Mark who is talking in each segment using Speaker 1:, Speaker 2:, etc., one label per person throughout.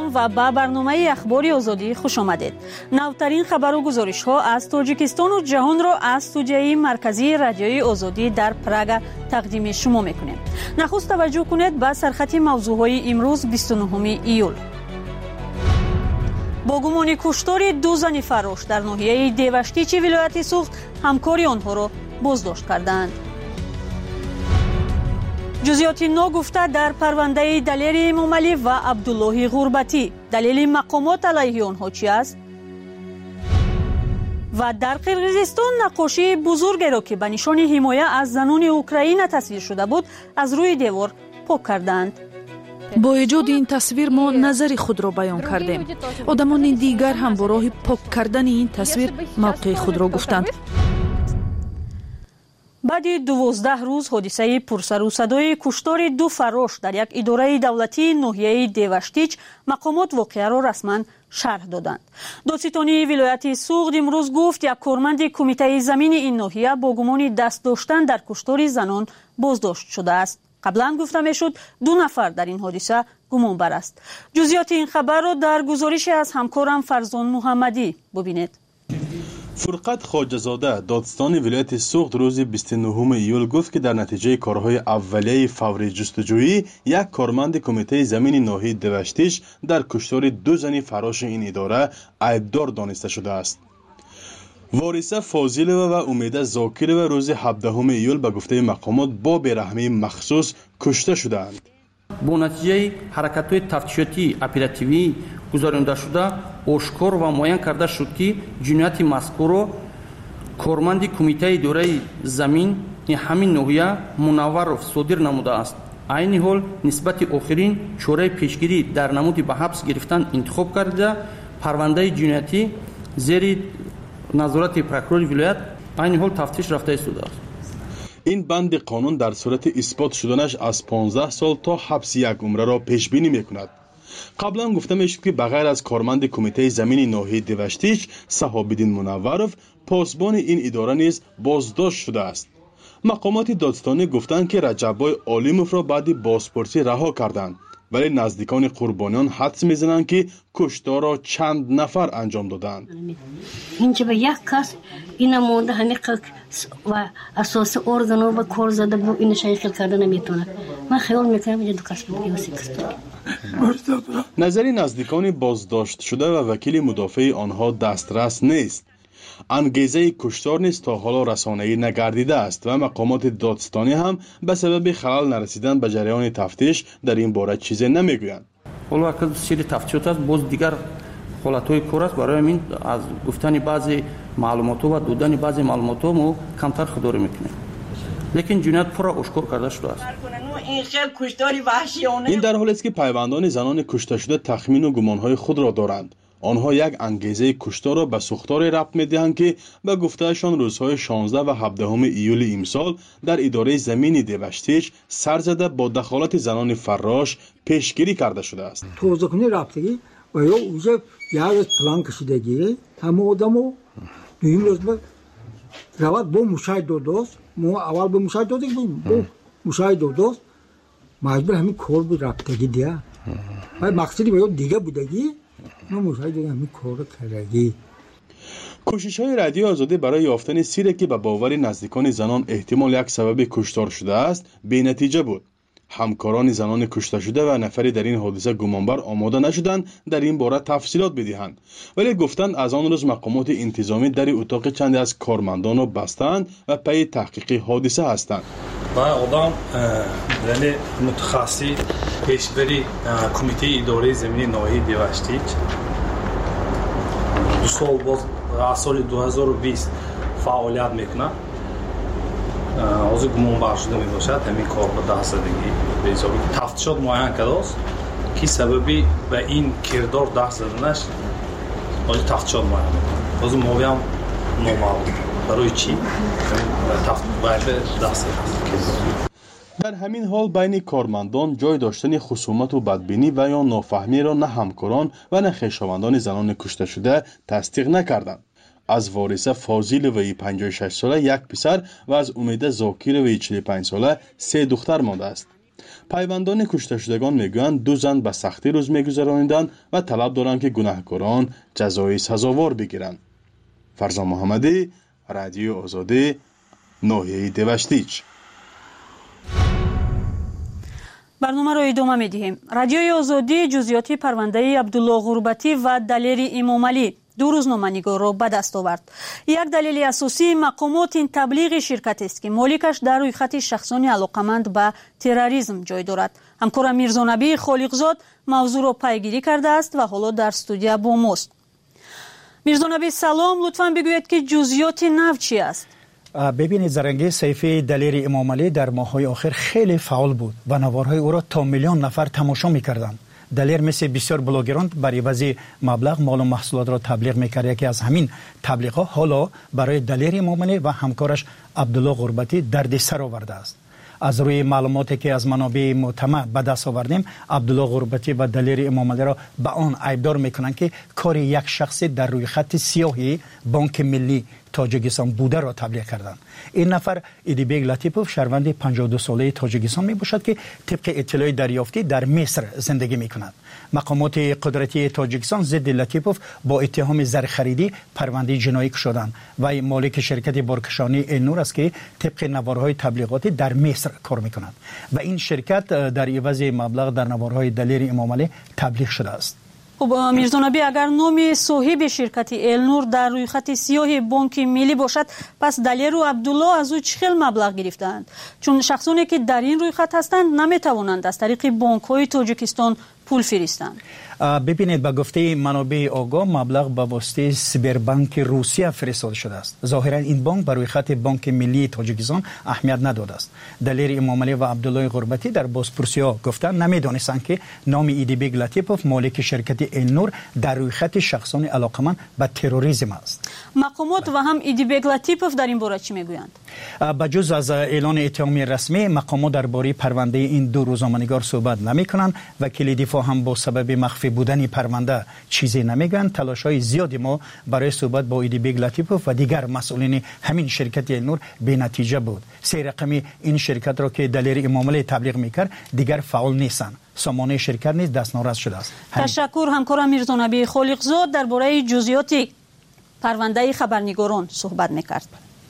Speaker 1: سلام و با برنامه اخباری آزادی خوش آمدید. نوترین خبر و گزارش ها از تاجیکستان و جهان را از استودیوی مرکزی رادیوی آزادی در پراگ تقدیم شما میکنیم. نخست توجه کنید به سرخط موضوع های امروز 29 ایول. با گمان کشتار دو زن فراش در ناحیه دیوشتیچ ولایت سوخت همکاری آنها را بازداشت کردند. جزئیات ناگفته در پرونده دلیر امامعلی و عبدالله غربتی، دلیل مقامات علیه آنها چی است؟ و در قرقیزستان نقاشی بزرگی را که به نشان حمایت از زنان اوکراین تصویر شده بود از روی دیوار پاک کردند.
Speaker 2: با ایجاد این تصویر ما نظر خود را بیان کردیم. آدمان دیگر هم با راه پاک کردن این تصویر موقع خود را گفتند.
Speaker 1: بعد 12 روز حادثه پرسر و صدای کشتار دو فراش در یک اداره دولتی ناحیه دیوشتیچ، مقامات واقعه را رسما شرح دادند. دادستانی ولایت سوغد امروز گفت یک کارمند کمیته زمین این ناحیه با گمان دست داشتن در کشتار زنان بازداشت شده است. قبلا گفته میشد 2 نفر در این حادثه گمانبر است. جزئیات این خبر را در گزارش از همکارم فرزان محمدی ببینید.
Speaker 3: فرقت خواجه‌زاده دادستان ولایت سوغد روز 29 ایول گفت که در نتیجه کارهای اولیه فوری جستجویی یک کارمند کمیته زمین ناحیه دیوشتیچ در کشتار 2 زن فراش این اداره عیبدار دانسته شده است. وارثه فاضلова و امیده زاکرova روز 17 ایول به گفته مقامات با بیرحمی مخصوص کشته شدند.
Speaker 4: با نتیجه حرکت‌های تفتیشاتی اپراتیوی گزارنده شده آشکار و معین کرده شد که جنایت مذکور را کارمند کمیته اداره زمین همین ناحیه منورов صادر نموده است. عین حال نسبت آخرین چاره پیشگیری در نمود به حبس گرفتن انتخاب کرده پرونده جنایتی زیر نظارت پروکورور ولایت عین حال تفتیش رفته شده است.
Speaker 3: این بند قانون در صورت اثبات شدنش از 15 سال تا حبس 1 عمره را پیش بینی میکند. قبلا گفته میشد که بغیر از کارمند کمیته زمین ناحیه دیوشتیچ صحابالدین منورov پاسبان این اداره نیز بازداشت شده است. مقامات دادستانی گفتند که رجبای عالیموف را بعد بازپرسی رها کردند، ولی نزدیکان قربانیان حدس میزنند که کشتار را چند نفر انجام دادند.
Speaker 5: اینجا به یک کس این مونده همین و اساس ارگانو و کار زده بود این شایخل کردن نمیتونه. من خیال میکنم اینجا 2 کس بود
Speaker 3: نظری نزدیکان بازداشت شده و وکیل مدافع آنها دسترس نیست. انگیزه کشتار نیز تا حالا رسانه‌ای نگردیده است و مقامات دادستانی هم به سبب خلل نرسیدن به جریان تفتیش در این باره چیزی نمیگویند.
Speaker 4: حالا که سری تفتیشات است باز دیگر حالت‌های کار است، برای همین از گفتن بعضی معلومات و دادن بعضی معلومات ما کمتر خودداری میکنیم. لیکن جنایت پر آشکار کرده شده است.
Speaker 3: این در حالی است که پیوندان زنان کشته شده تخمین و گمانهای خود را دارند. آنها یک انگیزه کشتار را به سوختار ربط می‌دهند که به گفتهشان روزهای 16 و 17 ایول امسال در اداره زمین دیوشتیچ سر زده با دخالت زنان فراش پیشگیری کرده شده است.
Speaker 6: توضیح‌کنی رابطگی و یا اوجه یک پلان کشیدگی همه آدمو دویم روز رواد با مشاهده دوست ما اول با مشاهده دادیم با مشاهده دوست مجبور همین کار بود رابطگی دیا و مقصدی به دیگه بودگی ما مشاهده همین کار کردگی.
Speaker 3: کوشش‌های رادیو آزادی برای یافتن سیری که به باور نزدیکان زنان احتمال یک سبب کشتار شده است بی‌نتیجه بود. همکاران زنان کشته شده و نفری در این حادثه گمانبر آماده نشدند در این باره تفصیلات بدهند، ولی گفتند از آن روز مقامات انتظامی در اتاق چند از کارمندان را بستند و پی تحقیق حادثه هستند.
Speaker 7: و آدم یعنی متخصصی پیشبری کمیته اداره زمین ناحیه دیوشتیچ 2 سال باز از سال 2020 فعالیت میکنه. از گمانبر شده می باشد همین کار به دست زدگی به حسابی تفتیشات معین کرده است که سببی به این کردار دست زدنش از تفتیشات معین میکنه. از موضوع هم نامعلوم برای چی باید دست زد.
Speaker 3: در همین حال بین کارمندان جای داشتن خصومت و بدبینی و یا نافهمی را نه همکاران و نه خویشاوندان زنان کشته شده تصدیق نکردند. از وارثه فاضلova 56 ساله 1 پسر و از امیده زاکرova 45 ساله 3 دختر مانده است. پیوندان کشته شدگان میگویند 2 زن به سختی روز میگذرانیدند و طلب دارند که گناهکاران جزای سزاوار بگیرند. فرزان محمدی، رادیو آزادی، ناحیه دوشتیچ.
Speaker 1: برنامه را ادامه می‌دهیم. رادیوی آزادی جزئیات پرونده عبدالله غربتی و دلیر امامعلی 2 روزنامه‌نگار را به دست آورد. یک دلیل اساسی مقامات این تبلیغ شرکت است که مالکش در روی خط شخصانی علاقمند به تروریسم جای دارد. همکارم میرزانبی خالقزاد موضوع را پیگیری کرده است و حالا در استودیو با ماست. میرزانبی سلام، لطفاً بگویید که جزئیات نو چی است؟
Speaker 8: ببینید زرنگی صحیفه دلیر امامعلی در ماه‌های آخر خیلی فعال بود و نوارهای او را تا میلیون نفر تماشا می‌کردند. دلیر مثل بسیار بلاگران بر عوض مبلغ مال و محصولات را تبلیغ می‌کرد. یکی از همین تبلیغ‌ها حالا برای دلیر امامعلی و همکارش عبدالله غربتی دردسر آورده است. از روی معلوماتی که از منابع معتمد به دست آوردیم، عبدالله غربتی و دلیر امامعلی را به آن عیبدار میکنند که کار یک شخص در روی خط سیاهی بانک ملی تاجیکستان بوده را تبلیغ کردند. این نفر ایدیبیگ لطیپوف شهروند 52 ساله تاجیکستان می باشد که طبق اطلاع دریافتی در مصر زندگی می کند. مقامات قدرتی تاجیکستان ضد لطیپوف با اتهام زرخریدی پرونده جنایی شدند و مالک شرکت بارکشانی النور است که طبق نوارهای تبلیغاتی در مصر کار می کند و این شرکت در عوض مبلغ در نوارهای دلیر امامعلی تبلیغ شده است.
Speaker 1: خب میرزانبی، اگر نام صاحب شرکت النور در روی خط سیاه بانک ملی باشد، پس دلیر و عبدالله از او چه مبلغ گرفتند؟ چون شخصانی که در این روی خط هستند نمیتوانند از طریق بانک های تاجیکستان پول فرستند.
Speaker 8: ببینید، به گفته منابع آگاه مبلغ به واسطه سیبربانک روسیه فرستاده شده است. ظاهرا این بانک بر روی خط بانک ملی تاجیکستان اهمیت نداده است. دلیر امامعلی و عبدالله غربتی در بازپرسی‌ها گفتند نمیدانستند که نام ایدیبیگ لطیپوف مالک شرکت النور در روی خط شخصانی علاقمند به تروریسم است.
Speaker 1: مقامات و هم ایدیبیگ لطیپوف در این باره چی میگویند؟
Speaker 8: بجز از اعلان اتهامی رسمی، مقامات درباره پرونده این 2 روزنامه‌نگار صحبت نمی‌کنند. وکیل دفاع هم با سبب مخفی بودن پرونده چیزی نمیگن. تلاش‌های زیادی ما برای صحبت با ایدیبیگ لطیپوف و دیگر مسئولین همین شرکت النور بی نتیجه بود. 3 رقمی این شرکت را که دلیر امامعلی تبلیغ میکرد دیگر فعال نیستند. سامانه شرکت نیز دستنوراست شده است.
Speaker 1: تشکر همکارم میرزانبی خالقزاد درباره جزئیات پرونده خبرنگاران صحبت میکرد.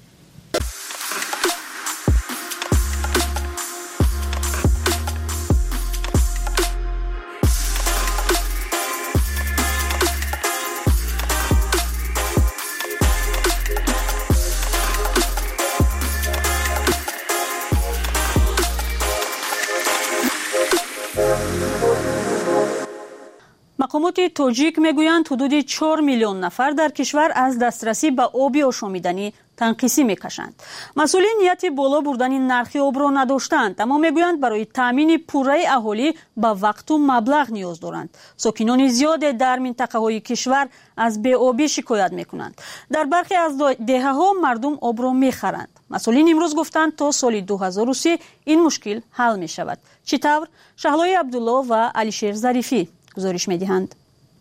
Speaker 1: مقامات تاجیک میگویند حدود 4 میلیون نفر در کشور از دسترسی به آب آشامیدنی تنقیصی میکشند. مسئولین نیت بالا بردن نرخ آب را نداشتند، اما میگویند برای تامین پوره اهالی به وقت و مبلغ نیاز دارند. ساکنان زیاد در منطقه های کشور از بی‌آبی شکایت میکنند. در برخی از دهه ها مردم آب را میخرند. مسئولین امروز گفتند تا سال 2003 این مشکل حل می شود. چطور؟ شهلای عبدالله و علیشیر ظریفی گزارش می‌دهند.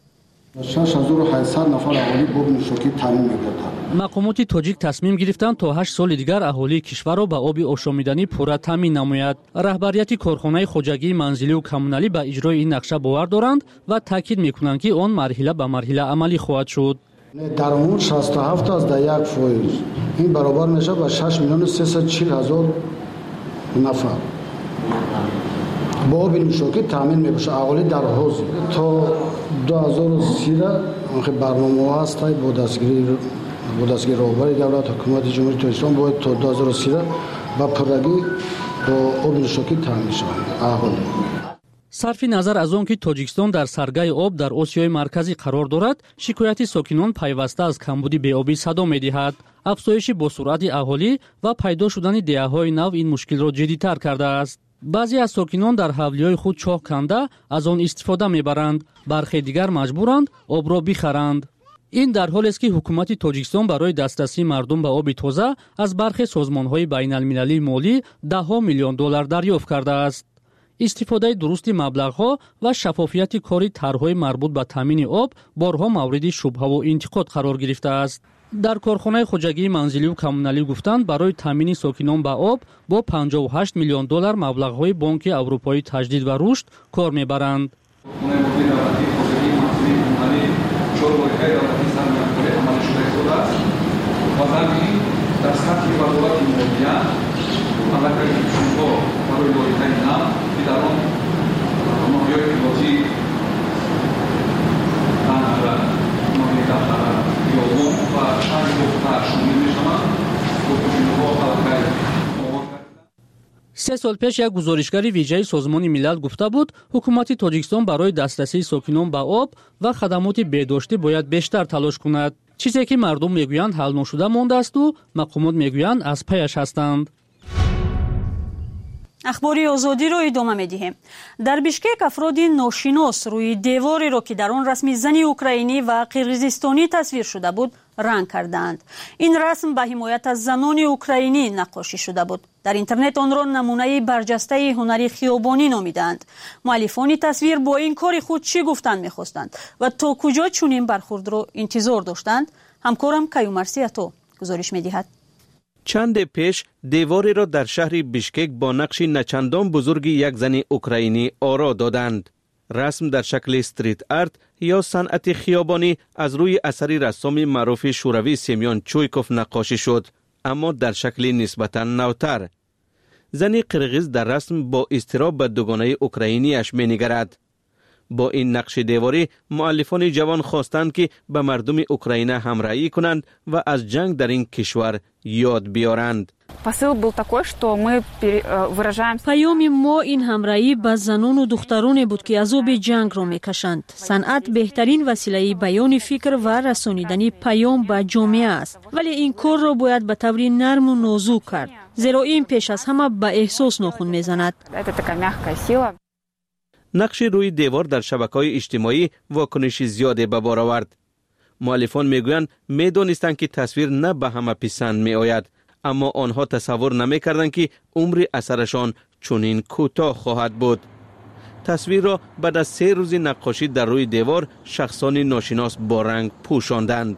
Speaker 9: 6800 نفر اهالی آب نوشاکی تامین می‌گردند.
Speaker 10: مقامات تاجیک تصمیم گرفتند تا 8 سال دیگر اهالی کشور را به آب آشامیدنی پوره تامین نماید. رهبریت کارخانه خوجگی منزلی و کمونالی به اجرای این نقشه باور دارند و تاکید می‌کنند که آن مرحله به مرحله عملی خواهد شد.
Speaker 9: درآمد 67 از 1%. این برابر میشه به 6 میلیون 340 هزار نفر. با آب نوشاکی تامین میشه اهالی در حوزه تا 2013 برنامه هست با دستگیری رهبری دولت حکومت جمهوری تاجیکستان باید تا 2013 با پرگی با آب نوشاکی تامین شود اهالی.
Speaker 10: صرف نظر از آن که تاجیکستان در سرگاه آب در آسیای مرکزی قرار دارد، شکایت ساکنان پیوسته از کمبود بی‌آبی صدا می‌دهد. افزایش با سرعت اهالی و پیدا شدن دهه‌های نو این مشکل را جدی‌تر کرده است. بعضی از ساکنان در حولی‌های خود چاه کنده از آن استفاده می‌برند، برخی دیگر مجبورند آب را بخرند. این در حالی است که حکومت تاجیکستان برای دسترسی مردم به آب تازه از برخی سازمان‌های بین‌المللی مالی $10 میلیون دریافت کرده است. استفاده درست مبلغ‌ها و شفافیت کاری طرح‌های مربوط به تامین آب بارها مورد شبهه و انتقاد قرار گرفته است. дар корхонаи хуҷагии манзилию коммуналӣ гуфтанд барои таъмини сокинон ба об бо 58 миллион доллар маблағҳои бонки аврупои таҷдид ва рушд кор мебаранд. се сол пеш як гузоришгари виҷаи Созмони милал гуфта буд, ҳукумати Тоҷикистон барои дастрасии сокинон ба об ва хадамоти бедоштӣ бояд бештар талош кунад. чизе ки мардум мегӯянд ҳал ношуда мондаасту мақомот мегӯянд аз паяш ҳастанд.
Speaker 1: ахбори озодиро идома медиҳем. дар Бишкек афроди ношинос рӯи девореро ки дар он расми зани украинӣ ва қирғизистонӣ тасвир шуда буд ранг кардаанд. ин расм ба ҳимоят аз занони украинӣ наққошӣ шуда буд. дар интернет онро намунаи барҷастаи ҳунари хиёбонӣ номидаанд. муаллифони тасвир бо ин кори худ чӣ гуфтан мехостанд ва то куҷо чунин бархурдро интизор доштанд? ҳамкорам Каюмарсиято гузориш медиҳад.
Speaker 11: чанде пеш девореро дар шаҳри Бишкек бо нақши начандон бузурги як зани украинӣ оро доданд. расм дар шакли стрит арт ё санъати хиёбонӣ аз рӯи асари рассоми маъруфи шӯравӣ Семён Чуйков наққошӣ шуд, аммо дар шакли нисбатан навтар. зани қирғиз дар расм бо изтироб ба дугонаи украиниаш менигарад. бо ин нақши деворӣ муаллифони ҷавон хостанд ки ба мардуми Украина ҳамраҳӣ кунанд ва аз ҷанг дар ин кишвар ёд биёранд.
Speaker 1: паёми мо ин ҳамраҳӣ ба занону духтароне буд ки азоби ҷангро мекашанд. санъат беҳтарин василаи баёни фикр ва расонидани паём ба ҷомеа аст, вале ин корро бояд ба таври нарму нозук кард, зеро ин пеш аз ҳама ба эҳсос нохун мезанад.
Speaker 11: нақши рӯи девор дар шабакаҳои иҷтимоӣ вокуниши зиёде ба бор овард. муаллифон мегӯянд медонистанд ки тасвир на ба ҳама писанд меояд, аммо онҳо тасаввур намекарданд ки умри асарашон чунин кӯтоҳ хоҳад буд. тасвирро баъд аз 3 рӯзи наққошӣ дар рӯи девор шахсони ношинос бо ранг пӯшонданд.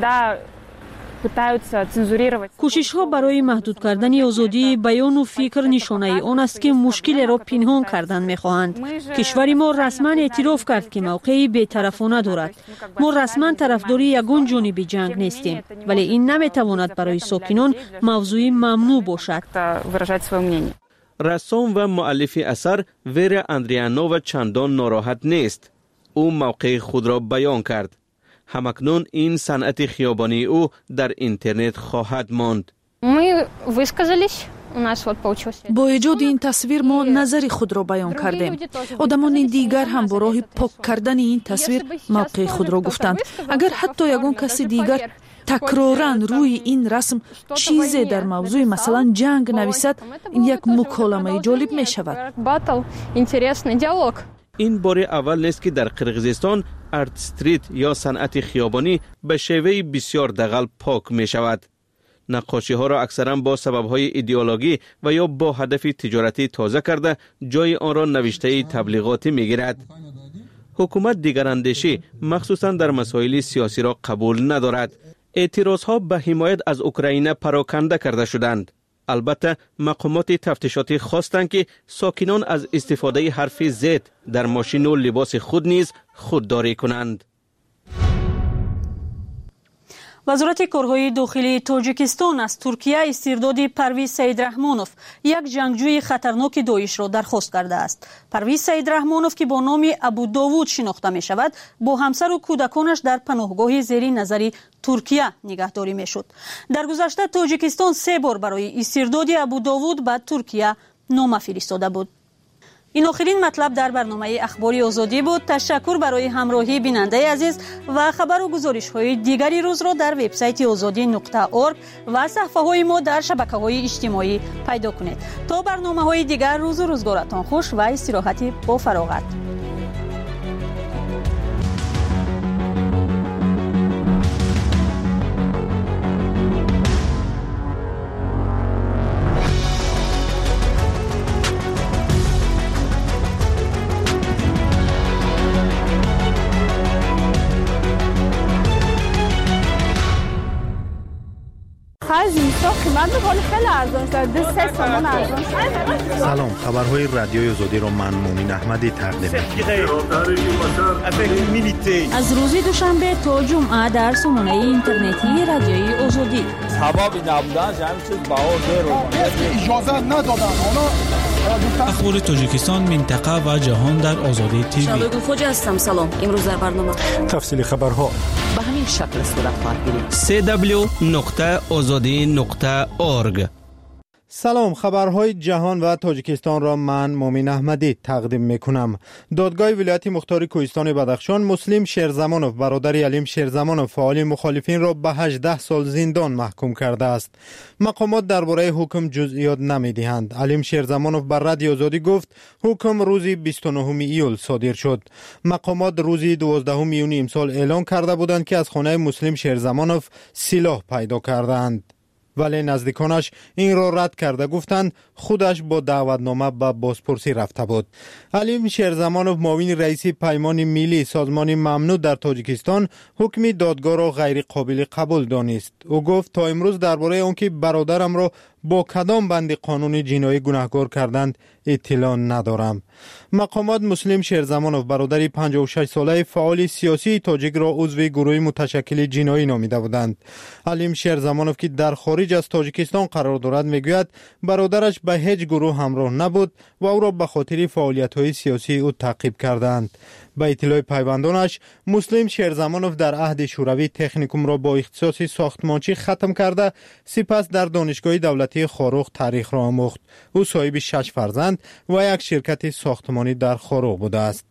Speaker 1: кӯшишҳо барои маҳдуд кардани озодии баёну фикр нишонаи он аст ки мушкилеро пинҳон кардан мехоҳанд. кишвари мо расман эътироф кард ки мавқеи бетарафона дорад. мо расман тарафдори ягон ҷониби ҷанг нестем, вале ин наметавонад барои сокинон мавзӯи мамнӯъ бошад.
Speaker 11: рассом ва муаллифи асар Вера Андрианова чандон нороҳат нест. ӯ мавқеи худро баён кард. ҳамакнун ин санъати хиёбонии ӯ дар интернет хоҳад монд.
Speaker 2: бо эҷоди ин тасвир мо назари худро баён кардем. одамони дигар ҳам бо роҳи пок кардани ин тасвир мавқеи худро гуфтанд. агар ҳатто ягон каси дигар такроран рӯи ин расм чизе дар мавзӯи масалан ҷанг нависад, ин як муколамаи ҷолиб мешавад.
Speaker 11: ин бори аввал нест ки дар қирғизистон арт стрит ё санъати хиёбонӣ ба шеваи бисёр дағал пок мешавад. наққошиҳоро аксаран бо сабабҳои идеологӣ ва ё бо ҳадафи тиҷоратӣ тоза карда ҷои онро навиштаи таблиғотӣ мегирад. ҳукумат дигарандешӣ махсусан дар масоили сиёсиро қабул надорад. эътирозҳо ба ҳимоят аз Украина пароканда карда шуданд. албатта мақомоти тафтишотӣ хостанд ки сокинон аз истифодаи ҳарфи Z дар мошину либоси худ низ худдорӣ кунанд.
Speaker 1: вазорати корҳои дохилии Тоҷикистон аз Туркия истирдоди Парвиз Саидраҳмонов, як ҷангҷӯи хатарноки Доишро дархост кардааст. Парвиз Саидраҳмонов, ки бо номи Абу Довуд шинохта мешавад, бо ҳамсару кӯдаконаш дар паноҳгоҳи зери назари Туркия нигаҳдорӣ мешуд. дар гузашта Тоҷикистон 3 бор барои истирдоди Абу Довуд ба Туркия нома фиристода буд. ин охирин матлаб дар барномаи ахбори озодӣ буд. ташаккур барои ҳамроҳии бинандаи азиз ва хабару гузоришҳои дигари рӯзро дар вебсайти озодӣ.орг ва саҳифаҳои мо дар шабакаҳои иҷтимоӣ пайдо кунед. то барномаҳои дигар рӯзу рӯзгоратон хуш ва истироҳати бо фароғат.
Speaker 12: آخر زیستا قیمت میکنه خیلی ارزان شده 3 تومان ارزان شده.
Speaker 13: سلام، خبرهای رادیوی آزادی رو من مومین احمدی تقدیم می‌کنم.
Speaker 1: از روز دوشنبه تا جمعه در سامانه اینترنتی رادیوی آزادی.
Speaker 14: سبب نبودن همین چیز بهار
Speaker 15: اجازه ندادن.
Speaker 16: اخبار تاجیکستان، منطقه و جهان در آزادی تیوی.
Speaker 17: شبگون خوجا هستم. سلام. امروز در برنامه
Speaker 15: تفصیل خبرها
Speaker 17: به همین شکل صورت خواهد گرفت.
Speaker 11: www.azadi.org.
Speaker 13: سلام، خبرهای جهان و تاجیکستان را من مومین احمدی تقدیم میکنم. دادگاه ولایت مختار کوهستان بدخشان مسلم شیرزمانوف برادر علیم شیرزمانوف فعال مخالفین را به 18 سال زندان محکوم کرده است. مقامات درباره حکم جزئیات نمیدهند. علیم شیرزمانوف بر رادیو آزادی گفت حکم روز 29 ایول صادر شد. مقامات روز 12 یونیو امسال اعلان کرده بودند که از خانه مسلم شیرزمانوف سلاح پیدا کردند. ولی نزدیکانش این را رد کرده، گفتند خودش با دعوتنامه به بازپرسی رفته بود. علیم شیرزمانوف معاون رئیس پیمان ملی سازمان ممنوع در تاجیکستان حکم دادگاه را غیر قابل قبول دانست. او گفت تا امروز درباره آنکه برادرم را با کدام بند قانونی جنایی گناهکار کردند اطلاع ندارم. مقامات مسلم شیرزمانوف برادر 56 ساله فعال سیاسی تاجیک را عضو گروه متشکل جنایی نامیده بودند. علیم شیرزمانوف که در خارج از تاجیکستان قرار دارد میگوید برادرش به هیچ گروه همراه نبود و او را به خاطر فعالیت‌های سیاسی او تعقیب کردند. به اطلاع پیوندانش مسلم شیرزمانوف در عهد شوروی تکنیکوم را با اختصاص ساختمانچی ختم کرده، سپس در دانشگاه دولتی خاروق تاریخ را آموخت. او صاحب 6 فرزند و یک شرکت ساختمانی در خاروق بوده است.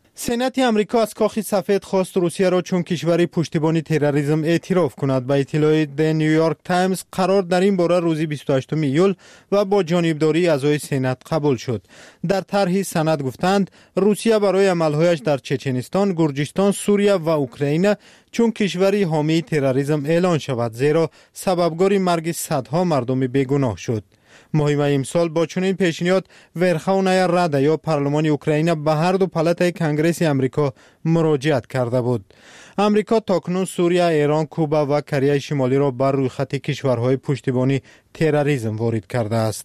Speaker 13: سنت امریکا از کاخ سفید خواست روسیه را چون کشوری پشتیبانی تروریسم اعتراف کند. به اطلاع د نیویورک تایمز قرار در این باره روز 28 ایول و با جانبداری اعضای سنت قبول شد. در طرح سند گفتند روسیه برای عملهایش در چچنستان، گرجستان، سوریه و اوکراین چون کشوری حامی تروریسم اعلان شود، زیرا سببگار مرگ صدها مردم بیگناه شد. ماه امسال با چنین پیشنهاد ورخونای رده یا پارلمان اوکراین به هر دو پالات کنگره امریکا مراجعت کرده بود. امریکا تاکنون سوریه، ایران، کوبا و کره شمالی را بر روی خط کشورهای پشتیبانی تروریسم وارد کرده است.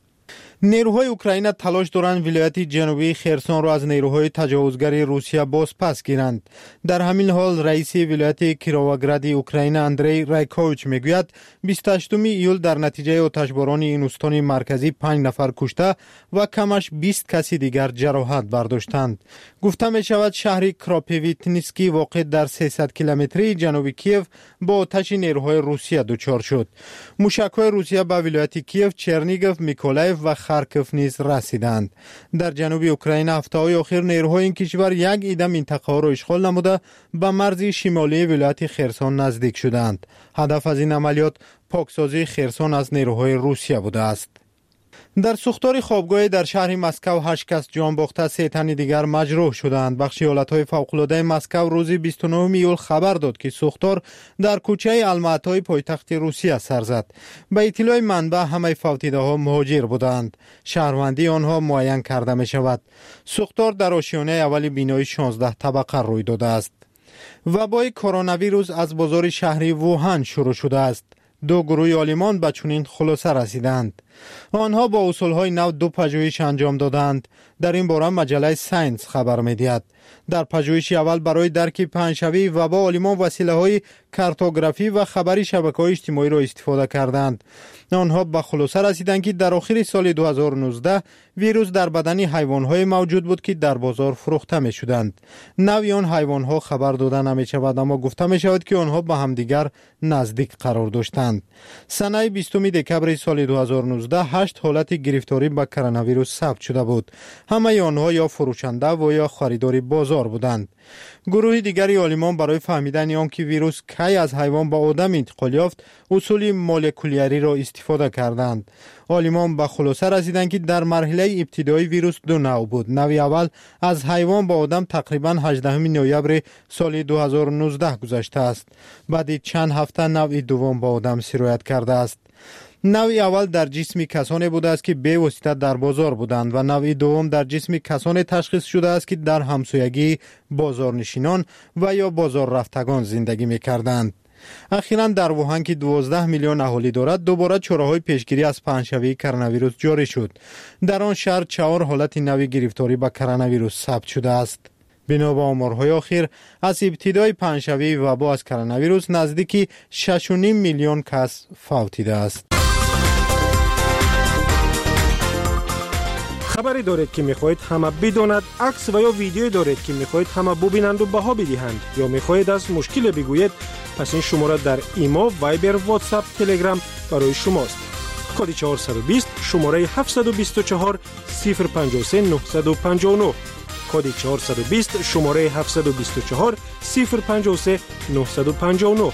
Speaker 13: نیروهای اوکراین تلاش دارند ولایت جنوبی خرسون را از نیروهای تجاوزگر روسیه بازپس گیرند. در همین حال رئیس ولایت کیرووگراد اوکراین اندری رایکوویچ میگوید 28 ایول در نتیجه آتشباران این استان مرکزی 5 نفر کشته و کمش 20 کسی دیگر جراحت برداشتند. گفته می شود شهر کراپیویتنسکی واقع در 300 کیلومتری جنوب کیف با آتش نیروهای روسیه دچار شد. موشک‌های روسیه به ولایت کیف، چرنیگوف، میکولایف و خارکوف نیز رسیدند. در جنوب اوکراین هفته‌های اخیر نیروهای این کشور یک عده منطقه‌ها را اشغال نموده به مرز شمالی ولایت خرسون نزدیک شدند. هدف از این عملیات پاکسازی خرسون از نیروهای روسیه بوده است. در سوختار خوابگاهی در شهر مسکو 8 کس جان باخته، 3 تن دیگر مجروح شدند. بخش ایالت‌های فوق‌العاده مسکو روز 29 ایول خبر داد که سوختار در کوچه الماتای پایتخت روسیه سر زد. به اطلاع منبع همه فوتیده‌ها مهاجر بودند. شهروندی آنها معین کرده می شود. سوختار در آشیانه اول بینای 16 طبقه روی داده است. وبای کرونا ویروس از بازار شهری ووهان شروع شده است. 2 گروه عالمان به چنین خلاصه رسیدند. آنها با اصولهای نو 2 پژوهش انجام دادند. در این باره مجله ساینس خبر می‌دهد. در پژوهش اول برای درک پنجشنبه وبا عالمان وسیله‌های کارتوگرافی و خبری شبکه‌های اجتماعی را استفاده کردند. آنها به خلاصه رسیدند که در آخر سال 2019 ویروس در بدن حیوان‌های موجود بود که در بازار فروخته می‌شدند. نوع آن حیوان‌ها خبر داده نمی‌شود، اما گفته می‌شود که آنها به همدیگر نزدیک قرار داشتند. سنه 20 دکبر سال 2019 8 حالت گرفتاری به کرونا ویروس ثبت شده بود. همه آنها یا فروشنده و یا خریدار بازار بودند. گروه دیگری عالمان برای فهمیدن آنکه ویروس کی از حیوان به آدم انتقال یافت اصول مولکولیری را استفاده کردند. عالمان به خلاصه رسیدند که در مرحله ابتدایی ویروس 2 نوع بود. نوع اول از حیوان به آدم تقریبا 18 نوامبر سال 2019 گذشته است. بعد چند هفته نوع دوم به آدم سرایت کرده است. نوع اول در جسم کسانی بوده است که به واسطه در بازار بودند و نوع دوم در جسم کسانی تشخیص شده است که در همسایگی بازارنشینان و یا بازار رفتگان زندگی می کردند. اخیراً در ووهان که 12 میلیون اهالی دارد دوباره چاره‌های پیشگیری از پهنشوی کرونا ویروس جاری شد. در آن شهر 4 حالت نوی گرفتاری با کرونا ویروس ثبت شده است. بنا به آمارهای اخیر از ابتدای پنجشنبه وبا از کرونا ویروس نزدیک 6.5 میلیون کس فوتیده است.
Speaker 15: خبری دارید که میخواهید همه بداند، عکس و یا ویدیویی دارید که میخواهید همه ببینند و بها بدهند، یا میخواهید از مشکل بگویید، پس این شماره در ایما، وایبر، واتساپ، تلگرام برای شماست. کد 420 شماره 724 053 959. کد 420 شماره 724 053 959.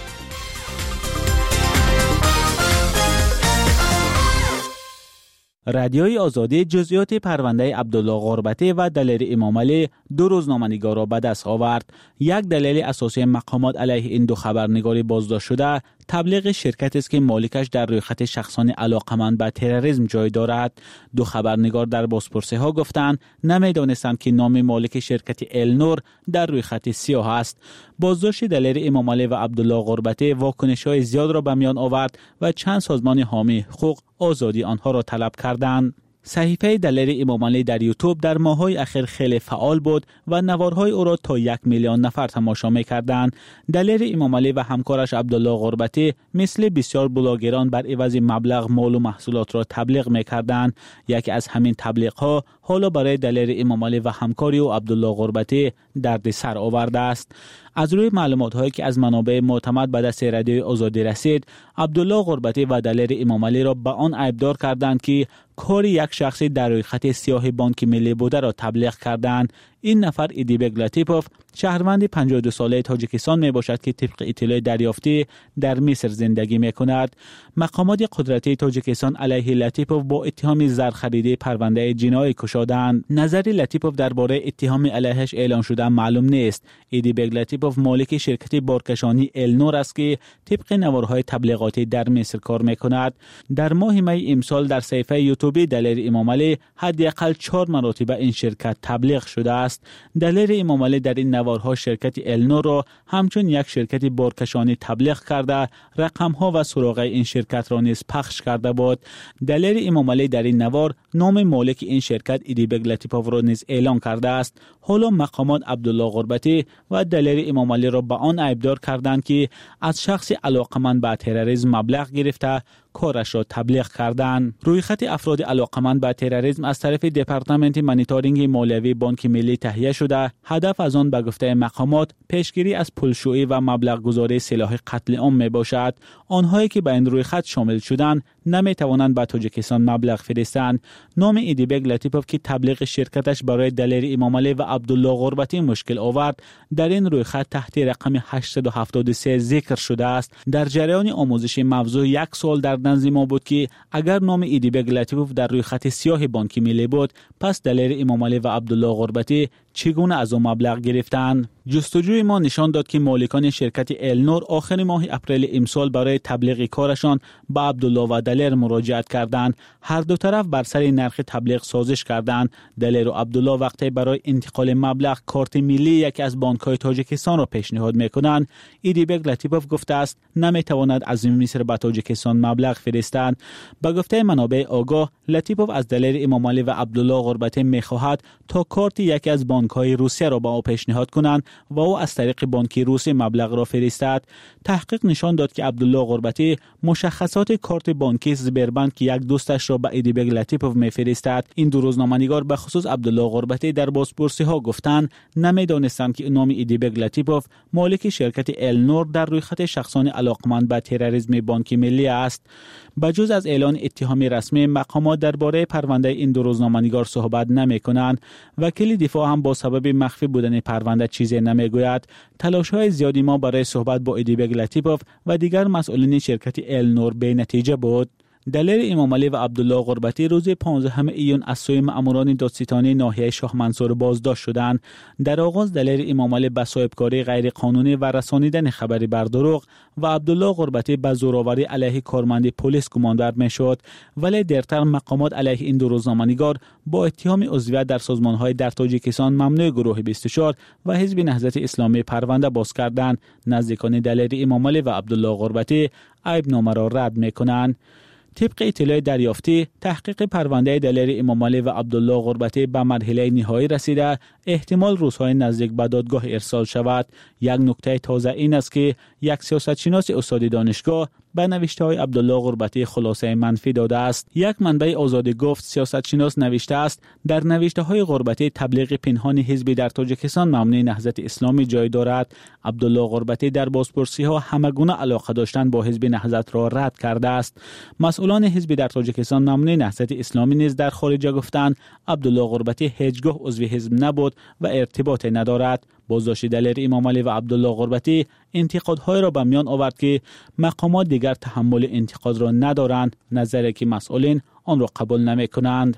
Speaker 18: رادیوی آزادی جزئیات پرونده عبدالله غربتی و دلیر امامعلی 2 روزنامه‌نگار را به دست آورد. یک دلیل اساسی مقامات علیه این 2 خبرنگاری بازداشت شده تبلیغ شرکتی است که مالکش در رویخط شخصان علاقمند به تروریسم جای دارد. 2 خبرنگار در بازپرسی‌ها گفتند نمی‌دانستند که نام مالک شرکت النور در رویخط سیاه است. بازداشت دلیر امامعلی و عبدالله غربتی واکنش‌های زیاد را به میان آورد و چند سازمان حامی حقوق آزادی آنها را طلب کردند. صحیفه دلیر امامعلی در یوتیوب در ماه‌های اخیر خیلی فعال بود و نوارهای او را تا 1 میلیون نفر تماشا می‌کردند. دلیر امامعلی و همکارش عبدالله غربتی مثل بسیار بلاگران بر عوض مبلغ مال و محصولات را تبلیغ می‌کردند. یکی از همین تبلیغ‌ها حالا برای دلیر امامعلی و همکاری او عبدالله غربتی دردسر آورده است. از روی معلومات‌هایی که از منابع معتمد به دست رادیوی آزادی رسید، عبدالله غربتی و دلیر امامعلی را به آن عیبدار کردند که کار یک شخصی در روی خط سیاه بانک ملی بوده را تبلیغ کردند. این نفر ایدیبک لطیپوف شهروند 52 ساله تاجیکستان می باشد که طبق اطلاع دریافتی در مصر زندگی می کند. مقامات قدرتی تاجیکستان علیه لطیپوف با اتهام زرخرید پرونده جنایی گشادند. نظر لطیپوف درباره اتهام علیهش اعلان شده معلوم نیست. ایدیبک لطیپوف مالک شرکت بارکشانی النور است که طبق نوارهای تبلیغاتی در مصر کار می کند. در ماه می امسال در صفحه یوتیوبی دلیر امامعلی حداقل 4 مرتبه این شرکت تبلیغ شده است. دلیر امامعلی در این نوارها شرکت النور را همچون یک شرکت بارکشانی تبلیغ کرده، رقمها و سراغ این شرکت را نیز پخش کرده بود. دلیر امامعلی در این نوار نام مالک این شرکت ایدیبک لطیپوف را نیز اعلان کرده است. حالا مقامات عبدالله غربتی و دلیر امامعلی را به آن عیبدار کردند که از شخص علاقمند به تروریسم مبلغ گرفته کارش را تبلیغ کردند. روی خط افراد علاقمند به تروریسم از طرف دپارتمنت مانیتورینگ مالیوی بانک ملی تهیه شده. هدف از آن به گفته مقامات پیشگیری از پولشویی و مبلغ گذاری سلاح قتل عام می باشد. آنهایی که به این روی خط شامل شدند نمی توانند به تاجیکستان مبلغ فرستند. نام ایدیبک لطیپوف که تبلیغ شرکتش برای دلیر امامعلی و عبدالله غربتی مشکل آورد در این روی خط تحت رقم 873 ذکر شده است. در جریان آموزش موضوع 1 سال در نزد ما بود که اگر نام ایدیبک لطیپوف در روی خط سیاه بانک ملی بود، پس دلیر امامعلی و عبدالله غربتی چگونه از آن مبلغ گرفتند؟ جستجوی ما نشان داد که مالکان شرکت النور آخر ماه اپریل امسال برای تبلیغ کارشان به عبدالله و دلیر مراجعت کردند. هر دو طرف بر سر نرخ تبلیغ سازش کردند. دلیر و عبدالله وقتی برای انتقال مبلغ کارت ملی یکی از بانک‌های تاجیکستان را پیشنهاد می‌کنند، ایدیبک لطیپوف گفته است نمی‌تواند از مصر به تاجیکستان مبلغ فرستد. به گفته منابع آگاه، لطیپوف از دلیر امامعلی و عبدالله غربتی می‌خواهد تا کارت یکی از بانک‌های روسیه را به او پیشنهاد کنند و او از طریق بانک روسی مبلغ را فرستد. تحقیق نشان داد که عبدالله غربتی مشخصات کارت بانکی سبربانک یک دوستش را به ایدیبک لطیپوف می‌فرستد. این 2 روزنامه‌نگار به خصوص عبدالله غربتی در بازپرسی‌ها گفتند نمی‌دانستند که نام ایدیبک لطیپوف مالک شرکت النور در روی خط شخصان علاقمند به تروریسم بانک ملی است. بجز از اعلان اتهام رسمی، مقامات درباره پرونده این 2 روزنامه‌نگار صحبت نمی‌کنند. وکیل دفاع هم با سبب مخفی بودن پرونده چیزی نمیگوید. تلاش‌های زیادی ما برای صحبت با ایدیبک لطیپوف و دیگر مسئولین شرکت النور به نتیجه بود. دلیر امامعلی و عبدالله غربتی روز 15 ایون از سوی مأموران دادستانی ناحیه شاه منصور بازداشت شدند. در آغاز دلیر امامعلی به صاحبکاری غیر قانونی و رسانیدن خبری بر دروغ و عبدالله غربتی به زورآوری علیه کارمند پلیس گمانبر میشد، ولی دیرتر مقامات علیه این دو روزنامه‌نگار با اتهام عضویت در سازمان‌های در تاجیکستان ممنوع گروه 24 و حزب نهضت اسلامی پرونده باز کردند. نزدیکان دلیر امامعلی و عبدالله غربتی عیبنامه را رد می‌کنند. طبق اطلاع دریافتی، تحقیق پرونده دلیر امامعلی و عبدالله غربتی به مرحله نهایی رسیده، احتمال روزهای نزدیک به دادگاه ارسال شود. یک نکته تازه این است که یک سیاستشناس استاد دانشگاه به نوشته‌های عبدالله غربتی خلاصه منفی داده است. یک منبع آزادی گفت سیاستشناس نوشته است در نوشته‌های غربتی تبلیغ پنهان حزب در تاجیکستان ممنوع نهضت اسلامی جای دارد. عبدالله غربتی در بازپرسی‌ها همگونه علاقه داشتن با حزب نهضت را رد کرده است. مسئولان حزب در تاجیکستان ممنوع نهضت اسلامی نیز در خارج گفتند عبدالله غربتی هیچگاه عضو حزب نبود و ارتباط ندارد. بازداشت دلیر امامعلی و عبدالله غربتی انتقادهای را به میان آورد که مقامات دیگر تحمل انتقاد را ندارند، نظری که مسئولین آن را قبول نمی کنند.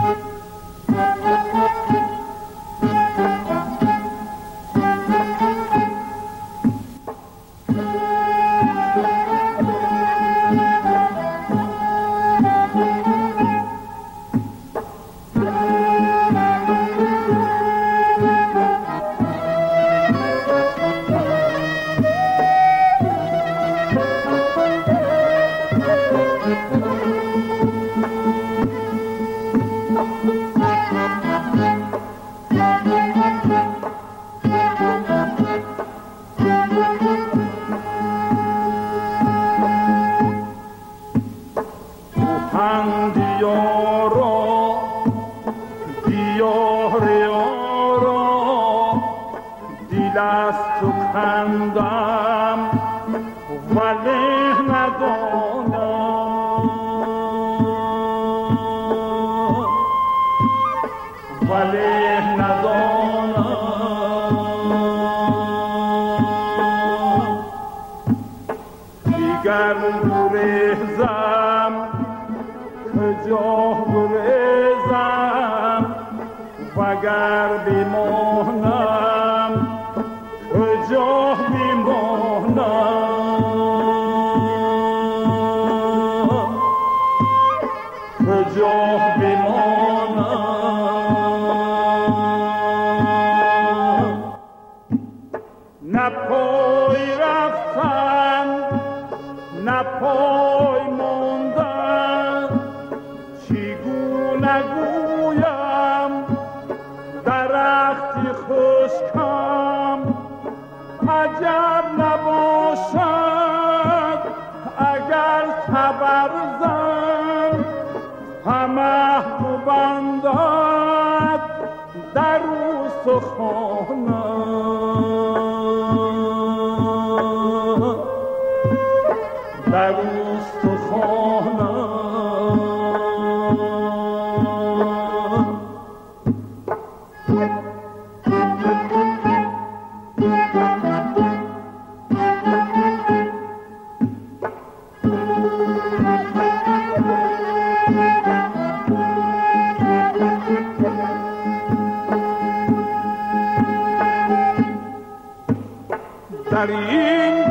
Speaker 19: در این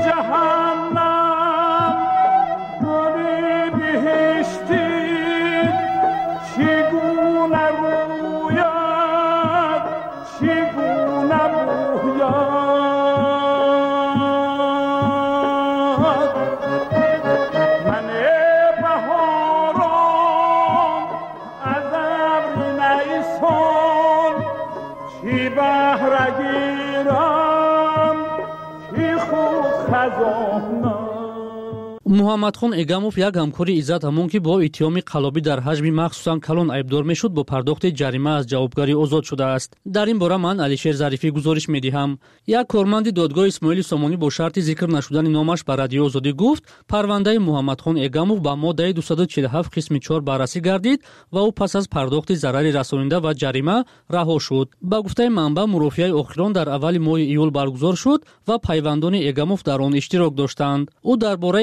Speaker 19: جهنم گلی بهشتی چگونه روید چگونه بوید من بهارم از ابر نیسان چی بهره گیرم
Speaker 10: муҳаммадхон эгамов як ҳамкори иззат ҳамон ки бо иттиҳоми қаллобӣ дар ҳаҷми махсусан калон айбдор мешуд бо пардохти ҷарима аз ҷавобгарӣ озод шудааст. дар ин бора ман алишер зарифӣ гузориш медиҳам. як корманди додгоҳи исмоили сомонӣ бо шарти зикр нашудани номаш ба радиои озодӣ гуфт парвандаи муҳаммадхон эгамов ба моддаи 247 қисми 4 баррасӣ гардид ва ӯ пас аз пардохти зарари расонида ва ҷарима раҳо шуд. ба гуфтаи манбаъ мурофиаи охирон дар аввали моҳи июл баргузор шуд ва пайвандони эгамов дар он иштирок доштанд. ӯ дар бораи ҳаҷми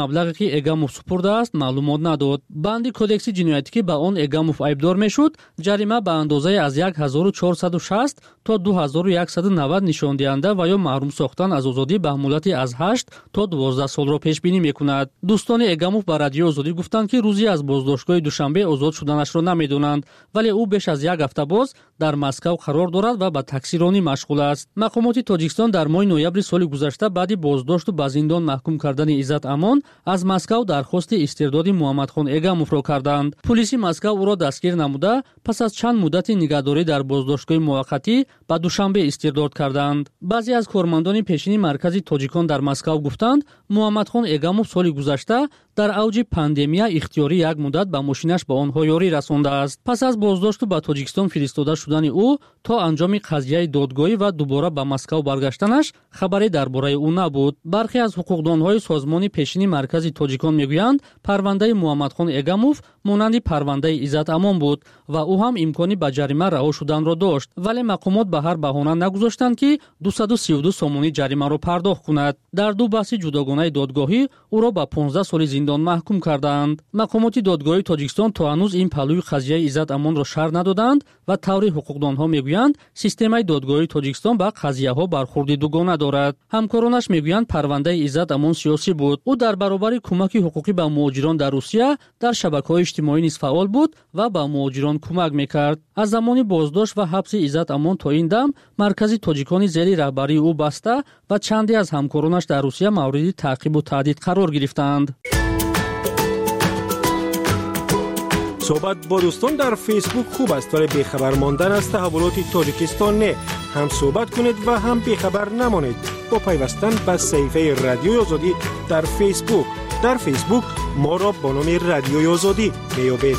Speaker 10: маблағе ки Эгамов супурдааст маълумот надод. Банди кодекси ҷиноятӣ ки ба он Эгамов айбдор мешуд, ҷарима ба андозаи аз 1460 то 2190 нишондиҳанда ва ё маҳрум сохтан аз озодӣ ба муддати аз 8 то 12 солро пешбинӣ мекунад. дӯстони Эгамов ба радиои Озодӣ гуфтанд ки рӯзи аз боздоштгоҳи Душанбе озод шуданашро намедонанд, вале ӯ беш аз як ҳафта боз дар Москав қарор дорад ва ба таксиронӣ машғул аст. Мақомоти Тоҷикистон дар моҳи ноябри соли гузашта баъди боздошту ба зиндон маҳкум кардани Иззат Амон аз Москав дархости истирдоди Муҳаммадхон Эгамовро карданд. Пулиси Москав ӯро дастгир намуда, пас аз чанд муддати нигаҳдорӣ дар боздоштгоҳи муваққатӣ ба Душанбе истирдод карданд. баъзе аз кормандони пешини маркази тоҷикон дар Москав гуфтанд, Муҳаммадхон Эгамов соли гузашта дар авҷи пандемия ихтиёрӣ як муддат ба мошинаш ба онҳо ёрӣ расондааст. пас аз боздошту ба Тоҷикистон фиристода шудани ӯ то анҷоми қазияи додгоҳӣ ва дубора ба Москав баргаштанаш хабаре дар бораи ӯ набуд. бархе аз ҳуқуқдонҳои созмони пешини маркази тоҷикон мегӯянд, парвандаи Муҳаммадхон Эгамов монанди парвандаи Иззат Амон буд ва ӯ ҳам имкони ба ҷарима раҳо шуданро дошт, вале мақомот ба ҳар баҳона нагузоштанд ки 232 сомонӣ ҷаримаро пардохт кунад. дар ду баҳси ҷудогонаи додгоҳӣ ӯро ба 15 соли зиндон маҳкум карданд. мақомоти додгоҳи Тоҷикистон то ҳанӯз ин паҳлӯи қазияи Иззат Амонро шарҳ надоданд ва таври ҳуқуқдонҳо мегӯянд, системаи додгоҳи Тоҷикистон ба қазияҳо бархурди дугона дорад. ҳамкоронаш мегӯянд парвандаи Иззат Амон сиёсӣ буд. ӯ дар баробари кӯмаки ҳуқуқӣ ба муҳоҷирон дар Русия дар шабакаҳои иҷтимоӣ низ фаъол буд ва ба муҳоҷирон кӯмак мекард. аз замони боздошт ва ҳабси Иззат Амон то ин дам маркази тоҷикони зери раҳбарии ӯ баста ва чанде аз ҳамкоронаш дар Русия мавриди таъқибу таҳдид қарор гирифтанд.
Speaker 15: صحبت با دوستان در فیسبوک خوب است ولی بیخبر ماندن از تحولات تاجیکستان نه. هم صحبت کنید و هم بیخبر نمانید با پیوستن به صفحه رادیوی آزادی در فیسبوک. در فیسبوک ما را با نام رادیوی آزادی میابید.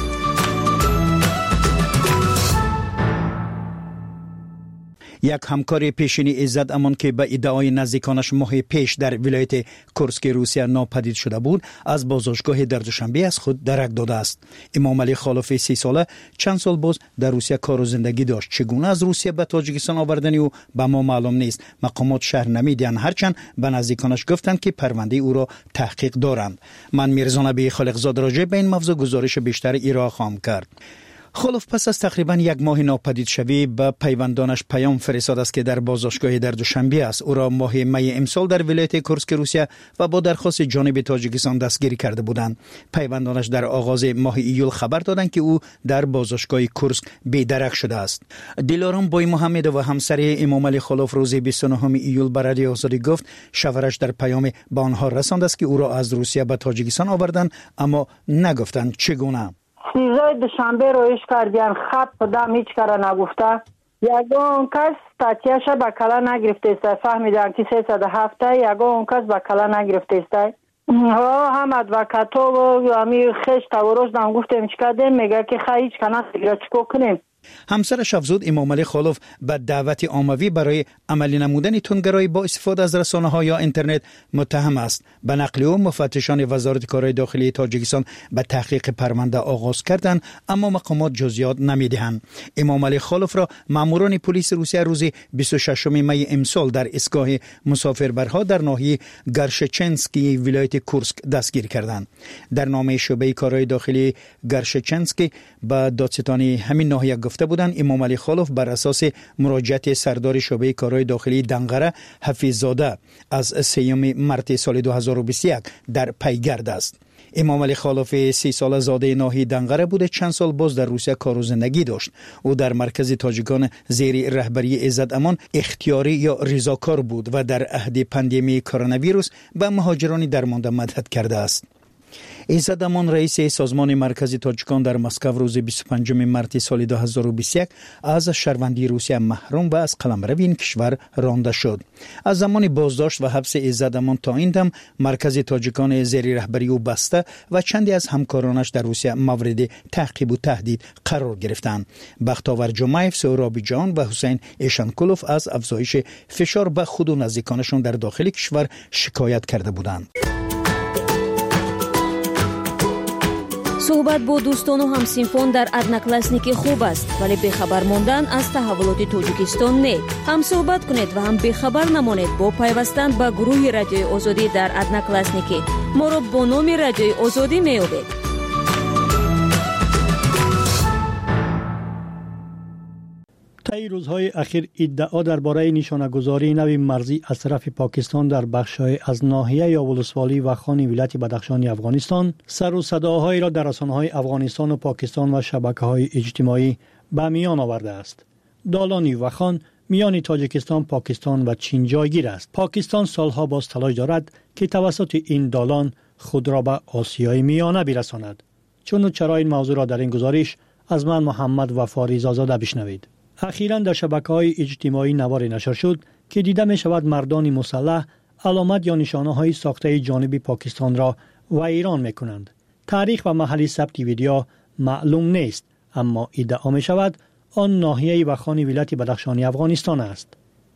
Speaker 8: یک همکار پیشینی عزت امان که به ادعای نزدیکانش ماه پیش در ولایت کورسک روسیه ناپدید شده بود، از بازداشتگاه در دوشنبه از خود درک داده است. امام علی خالف 30 ساله چند سال باز در روسیه کار و زندگی داشت. چگونه از روسیه به تاجیکستان آوردنی او به ما معلوم نیست. مقامات شهر نمیدن، هرچند به نزدیکانش گفتند که پرونده او را تحقیق دارند. من میرزا نبی خالقزاد راجع به این موضوع گزارش بیشتر ارائه خواهم کرد. خلف پس از تقریبا یک ماه ناپدید شوی به پیوندانش پیام فرستاد است که در بازداشتگاه در دوشنبه است. او را ماه می امسال در ولایت کورسک روسیه و با درخواست جانب تاجیکستان دستگیری کرده بودند. پیوندانش در آغاز ماه ایول خبر دادند که او در بازداشتگاه کورسک بی‌درک شده است. دلارام بای محمد و همسر امام علی خلف روز 29 ایول به رادیو آزادی گفت شوهرش در پیام به آنها رساند است که او را از روسیه به تاجیکستان آوردند، اما نگفتند چگونه.
Speaker 20: چیزای دوشنبه رویش کردن، خط دم هیچ کار نگفته. یگان کس تاتیاش با کلا نگرفته است. فهمیدن که 307 یگان کس با کلا نگرفته است. هم ادوکاتو و امیر خش تورش دام گفتم چیکار میگه که هیچ کنه چیکار کنیم.
Speaker 8: همسرش افزود امام علی خالف به دعوت عمومی برای عملی نمودن تندگرایی با استفاده از رسانه‌ها یا اینترنت متهم است. به نقل او مفتشان وزارت کارهای داخلی تاجیکستان به تحقیق پرونده آغاز کردند، اما مقامات جزئیات نمیدهند. امام علی خالف را ماموران پلیس روسیه روز 26 می امسال در ایستگاه مسافربرها در ناحیه گرشچنسکی ولایت کورسک دستگیر کردند. در نامه شعبه کارهای داخلی گرشچنسکی به دادستان همین ناحیه گفته بودند امام علی خالف بر اساس مراجعت سردار شعبه کارهای داخلی دنقره حفیظزاده از 3 مارس سال 2021 در پیگرد است. امام علی خالف 30 ساله زاده ناحیه دنقره بوده، چند سال باز در روسیه کار و زندگی داشت. او در مرکز تاجیکان زیر رهبری عزت امان اختیاری یا رضاکار بود و در عهد پاندمی کرونا ویروس به مهاجران درمانده مدد کرده است. عزت امان رئیس سازمان مرکزی تاجیکان در مسکو روز 25 مارس سال 2021 از شهروندی روسیه محروم و از قلمرو این کشور رانده شد. از زمان بازداشت و حبس عزت امان تا این دم مرکز تاجیکان زیر رهبری او بسته و چندی از همکارانش در روسیه مورد تعقیب و تهدید قرار گرفتند. بختاور جمعیف، سهرابی جان و حسین ایشانکولوف از افزایش فشار به خود و نزدیکانشان در داخل کشور شکایت کرده بودند.
Speaker 17: صحبت با دوستان و همسینفان در ادناکلاسنیکی خوب است، ولی بخبر ماندن از تحولات تاجیکستان نه. هم صحبت کنید و هم بخبر نمانید با پیوستن به گروه رادیوی آزادی در ادناکلاسنیکی. ما را با نام رادیوی آزادی میابید.
Speaker 8: طی روزهای اخیر ادعا درباره نشانه‌گذاری نوی مرزی از طرف پاکستان در بخش‌های از ناحیه یا ولسوالی و خان ولایت بدخشان افغانستان سر و صداهایی را در رسانه‌های افغانستان و پاکستان و شبکه‌های اجتماعی به میان آورده است. دالان وخان میان تاجیکستان، پاکستان و چین جایگیر است. پاکستان سالها باز تلاش دارد که توسط این دالان خود را به آسیای میانه برساند. چون چرا این موضوع را در این گزارش از من محمد وفا رضازاده بشنوید. اخیراً در شبکه‌های اجتماعی نواری نشر شد که دیده می شود مردان مسلح علامت یا نشانه‌های ساخته جانب پاکستان را ویران می کنند. تاریخ و محل ثبت ویدیو معلوم نیست، اما ادعا می شود آن ناحیه وخان ولایت بدخشان افغانستان است.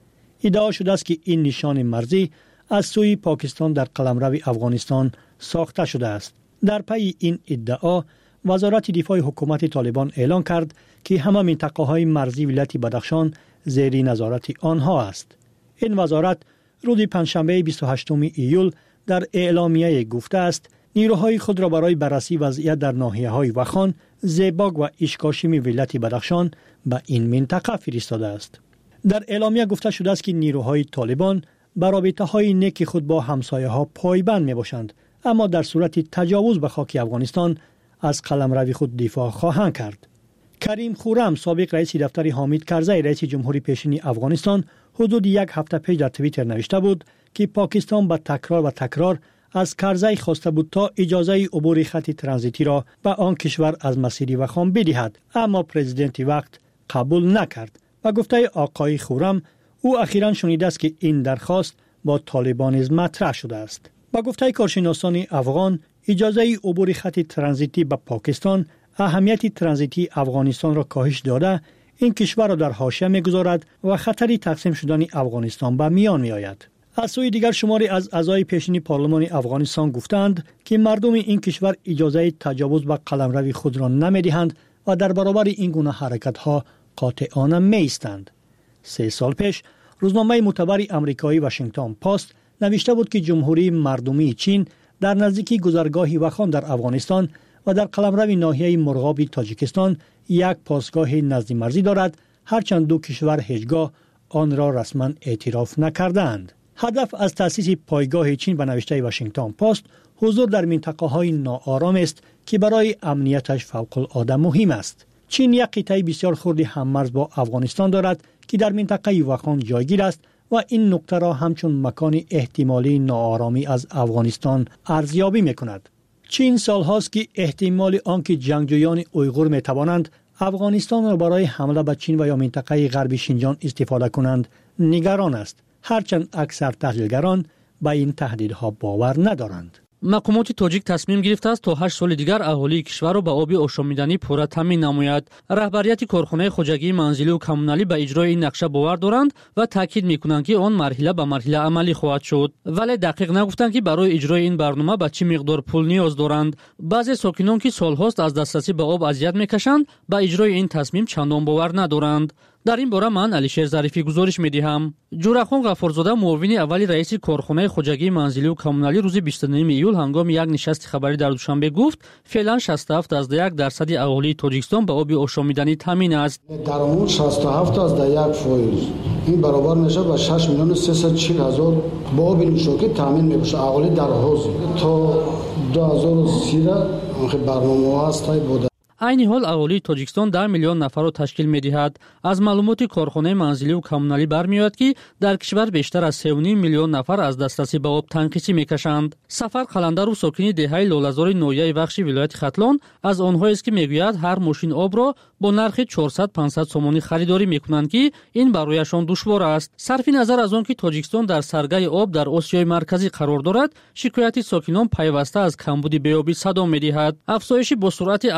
Speaker 8: ادعا شده است که این نشان مرزی از سوی پاکستان در قلمرو افغانستان ساخته شده است. در پی این ادعا وزارت دفاع حکومت طالبان اعلان کرد که همه منطقه‌های مرزی ولایت بدخشان زیر نظارت آنها است. این وزارت روز پنجشنبه 28 ایول در اعلامیه گفته است نیروهای خود را برای بررسی وضعیت در ناحیه‌های وخان، زیباگ و اشکاشم ولایت بدخشان به این منطقه فرستاده است. در اعلامیه گفته شده است که نیروهای طالبان بر رابطه‌های نیک خود با همسایه‌ها پایبند می‌باشند، اما در صورت تجاوز به خاک افغانستان از قلمرو خود دفاع خواهند کرد. کریم خورم، سابق رئیس دفتر حامد کرزی رئیس جمهوری پیشین افغانستان، حدود یک هفته پیش در توییتر نوشته بود که پاکستان با تکرار و تکرار از کرزی خواسته بود تا اجازه عبور خط ترانزیتی را به آن کشور از مسیر وخان بدهد، اما پرزیدنت وقت قبول نکرد. و گفته آقای خورم او اخیراً شنیده است که این درخواست با طالبان نیز مطرح شده است. با گفته کارشناسان افغان اجازه عبور خط ترانزیتی به پاکستان اهمیت ترانزیتی افغانستان را کاهش داده این کشور را در حاشیه می‌گذارد و خطری تقسیم شدن افغانستان به میان می‌آید. از سوی دیگر شماری از اعضای پیشین پارلمان افغانستان گفتند که مردم این کشور اجازه تجاوز به قلمرو خود را نمی‌دهند و در برابر این گونه حرکت‌ها قاطعانه می‌ایستند. 3 سال پیش روزنامه معتبر آمریکایی واشنگتن پست نوشته بود که جمهوری مردمی چین در نزدیکی گذرگاه وخان در افغانستان و در قلمرو ناحیه مرغاب تاجیکستان یک پاسگاه نزدی مرزی دارد، هرچند دو کشور هیچگاه آن را رسما اعتراف نکردند. هدف از تأسیس پایگاه چین به نوشته واشنگتن پست حضور در منطقه‌های ناآرام است که برای امنیتش فوق العاده مهم است. چین یک قطعه بسیار خرد هممرز با افغانستان دارد که در منطقه وخان جایگیر است و این نقطه را همچون مکان احتمالی ناآرامی از افغانستان ارزیابی می‌کند. چین سالهاست که احتمال آنکه جنگجویان اویغور می‌توانند افغانستان را برای حمله به چین و یا منطقه غرب شینجان استفاده کنند نگران است، هرچند اکثر تحلیلگران به این تهدیدها باور ندارند.
Speaker 10: مقامات تاجیک تصمیم گرفته است تا 8 سال دیگر اهالی کشور را به آب آشامیدنی پورا تامین نماید. رهبریت کارخانه خوجگی منزلی و کمونالی به اجرای این نقشه باور دارند و تاکید میکنند که آن مرحله به مرحله عملی خواهد شد، ولی دقیق نگفتند که برای اجرای این برنامه به چه مقدار پول نیاز دارند. بعضی ساکنان که سالهاست از دسترسی به آب اذیت میکشند به اجرای این تصمیم چندان باور ندارند. در این باره من علیشیر ظریفی گزارش می‌دهم. جورخان غفورزاده معاون اول رئیس کارخانه خوجگی منزلی و کمونالی روز 29 ایول هنگام یک نشست خبری در دوشنبه گفت فعلا 67.1% اهالی تاجیکستان به آب آشامیدنی تامین است.
Speaker 9: درآمد 67.1%. این برابر میشه با 6,340,000 با آب نوشابه تامین میشه اهالی در حوزه تا 2013 برنامه هست بود.
Speaker 10: عین حال اهالی تاجیکستان 10 میلیون نفر را تشکیل می‌دهد. از معلومات کارخانه منزلی و کمونالی برمی‌آید که در کشور بیشتر از 3.5 میلیون نفر از دسترسی به آب تنقیصی می‌کشند. سفر قلندر و ساکنی دهه لاله‌زار نویه وخش ولایت ختلان از آنهایی است که می‌گوید هر ماشین آب را با نرخ 400-500 سومانی خریداری می‌کنند که این برایشان دشوار است. صرف نظر از آنکه تاجیکستان در سرگای آب در آسیای مرکزی قرار دارد، شکایت ساکنان پیوسته از کمبود بیابی صدا می‌دهد. افزایش با سرعت اهالی و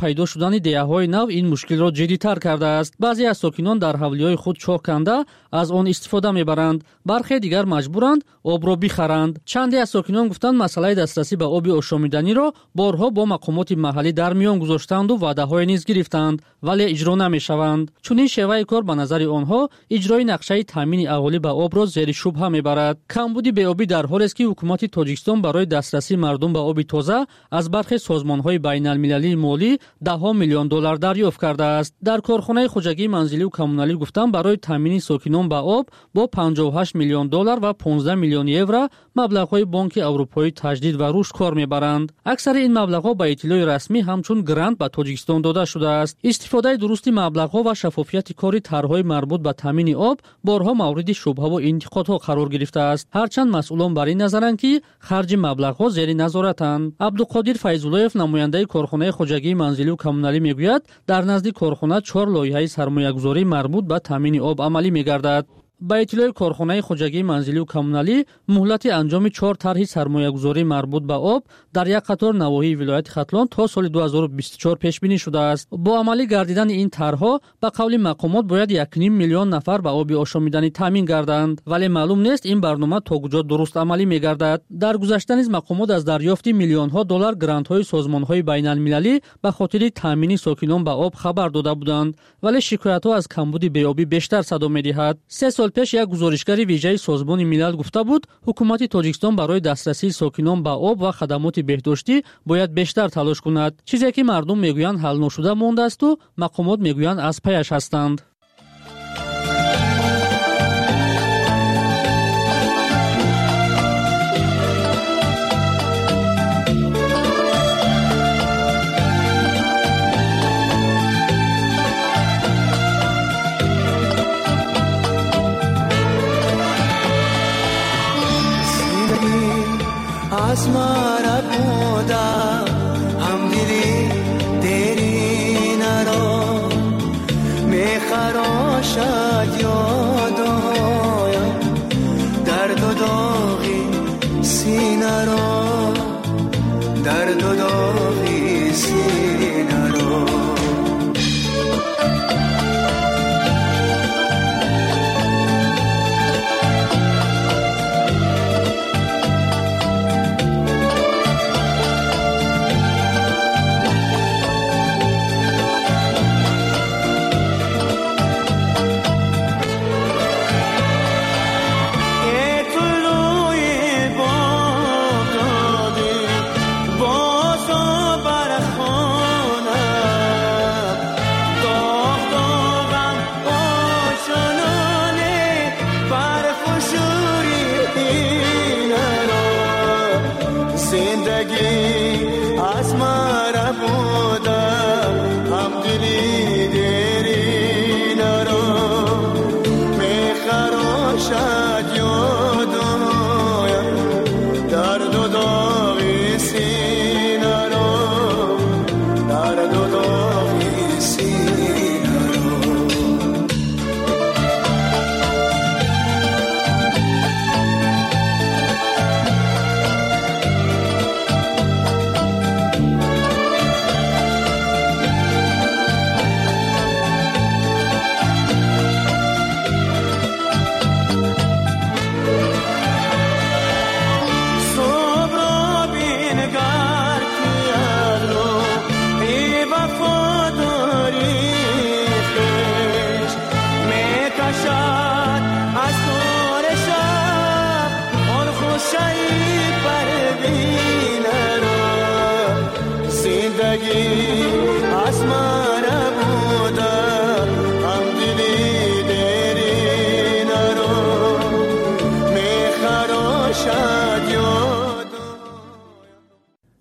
Speaker 10: пайдо шудани деяҳои нав ин мушкилро ҷиддитар кардааст. баъзе аз сокинон дар ҳавлиҳои худ чоҳ канда аз он истифода мебаранд, бархе дигар маҷбуранд обро бихаранд. чанде аз сокинон гуфтанд масъалаи дастрасӣ ба оби ошомиданиро борҳо бо мақомоти маҳаллӣ дар миён гузоштанду ваъдаҳое низ гирифтанд, вале иҷро намешаванд. чунин шеваи кор ба назари онҳо иҷрои нақшаи таъмини аҳолӣ ба обро зери шубҳа мебарад. камбуди беобӣ дар ҳолест ки ҳукумати тоҷикистон барои дастрасии мардум ба оби тоза аз бархе созмонҳои байналмилалии молӣ $10 миллион дарёфт кардааст. дар корхонаи хуҷагии манзилию коммуналӣ гуфтанд барои таъмини сокинон ба об бо $58 миллион ва $15 миллион евро маблағҳои бонки аврупои таҷдид ва рушд кор мебаранд. аксари ин маблағҳо ба иттилои расмӣ ҳамчун грант ба тоҷикистон дода шудааст. истифодаи дурусти маблағҳо ва шаффофияти кори тарҳҳои марбут ба таъмини об борҳо мавриди шубҳаву интиқодҳо қарор гирифтааст. ҳарчанд масъулон бар ин назаранд ки харҷи маблағҳо зери назоратанд. абдуқодир файзуллоев намояндаи корхонаи хуҷагии манзилию коммуналӣ мегӯяд дар назди корхона 4 лоиҳаи сармоягузорӣ марбут ба таъмини об амалӣ мегардад. ба иттилои корхонаи хуҷагии манзилию коммуналӣ муҳлати анҷоми 4 тарҳи сармоягузорӣ марбут ба об дар як қатор навоҳии вилояти хатлон то соли 2024 пешбинӣ шудааст. бо амалӣ гардидани ин тарҳҳо ба қавли мақомот бояд 1.5 миллион нафар ба оби ошомиданӣ таъмин гарданд, вале маълум нест ин барнома то куҷо дуруст амалӣ мегардад. дар гузашта низ мақомот аз дарёфти миллионҳо доллар грантҳои созмонҳои байналмилалӣ ба хотири таъмини сокинон ба об хабар дода буданд, вале шикоятҳо аз камбуди беобӣ бештар садо медиҳад. 3 сол пеш як гузоришгари виҷаи созмони милал гуфта буд ҳукумати тоҷикистон барои дастрасии сокинон ба об ва хадамоти беҳдоштӣ бояд бештар талош кунад, чизе ки мардум мегӯянд ҳал ношуда мондааст ва мақомот мегӯянд аз паяш ҳастанд.
Speaker 21: आसमारा बूंदा हम दिली तेरी नरो मैं खरोशा यादो दर्द दोगी सीना रो दर्द दोगी सीना रो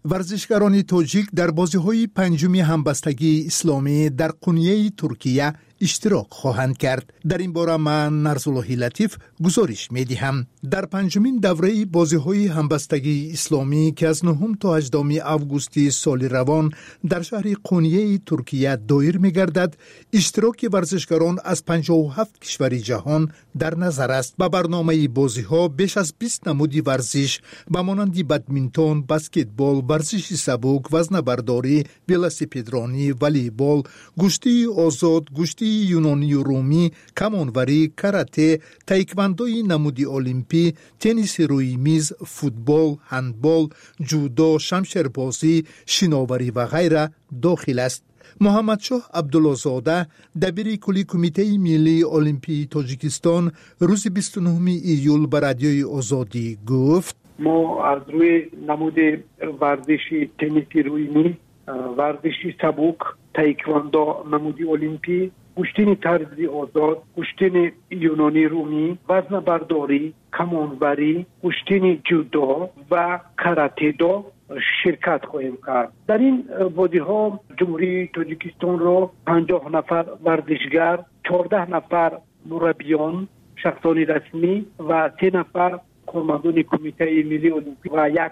Speaker 22: ورزشکاران تاجیک در بازی‌های پنجم همبستگی اسلامی در قونیه ترکیه
Speaker 5: اشتراک خواهند کرد. در این باره من نرزاللهی لطیف گزارش می‌دهم. در پنجمین دوره بازی‌های همبستگی اسلامی که از 9 تا 18 آگوست سال روان در شهر قونیه ترکیه دایر می‌گردد، اشتراک ورزشکاران از 57 کشور جهان در نظر است. با برنامه بازی‌ها بیش از 20 نمود ورزش به مانند بدمینتون، بسکتبال، ورزش سبک، وزنه‌برداری، ولسیپدرانی، والیبال، گشتی آزاد، گشتی یونانی و رومی، کمانوری، کاراته، تایکواندوی نمودی المپی، تنیس روی میز، فوتبال، هندبال، جودو، شمشیربازی، شناوری و غیره داخل است. محمد شاه عبدالله‌زاده دبیر کلی کمیته ملی المپی تاجیکستان روز 29 ایول به رادیوی آزادی گفت:
Speaker 22: ما از روی نمود ورزشی تنیس روی میز، ورزشی سبک، تایکواندو نمودی المپی، کشتی طرزی آزاد، کشتی یونانی رومی، وزن برداری، کمانوری، کشتی جودو و کاراته دو شرکت خواهیم کرد. در این بازی‌ها جمهوری تاجیکستان را 50 نفر ورزشگر، 14 نفر مربیان شخصان رسمی و 3 نفر کارمندان کمیته ملی المپی و 1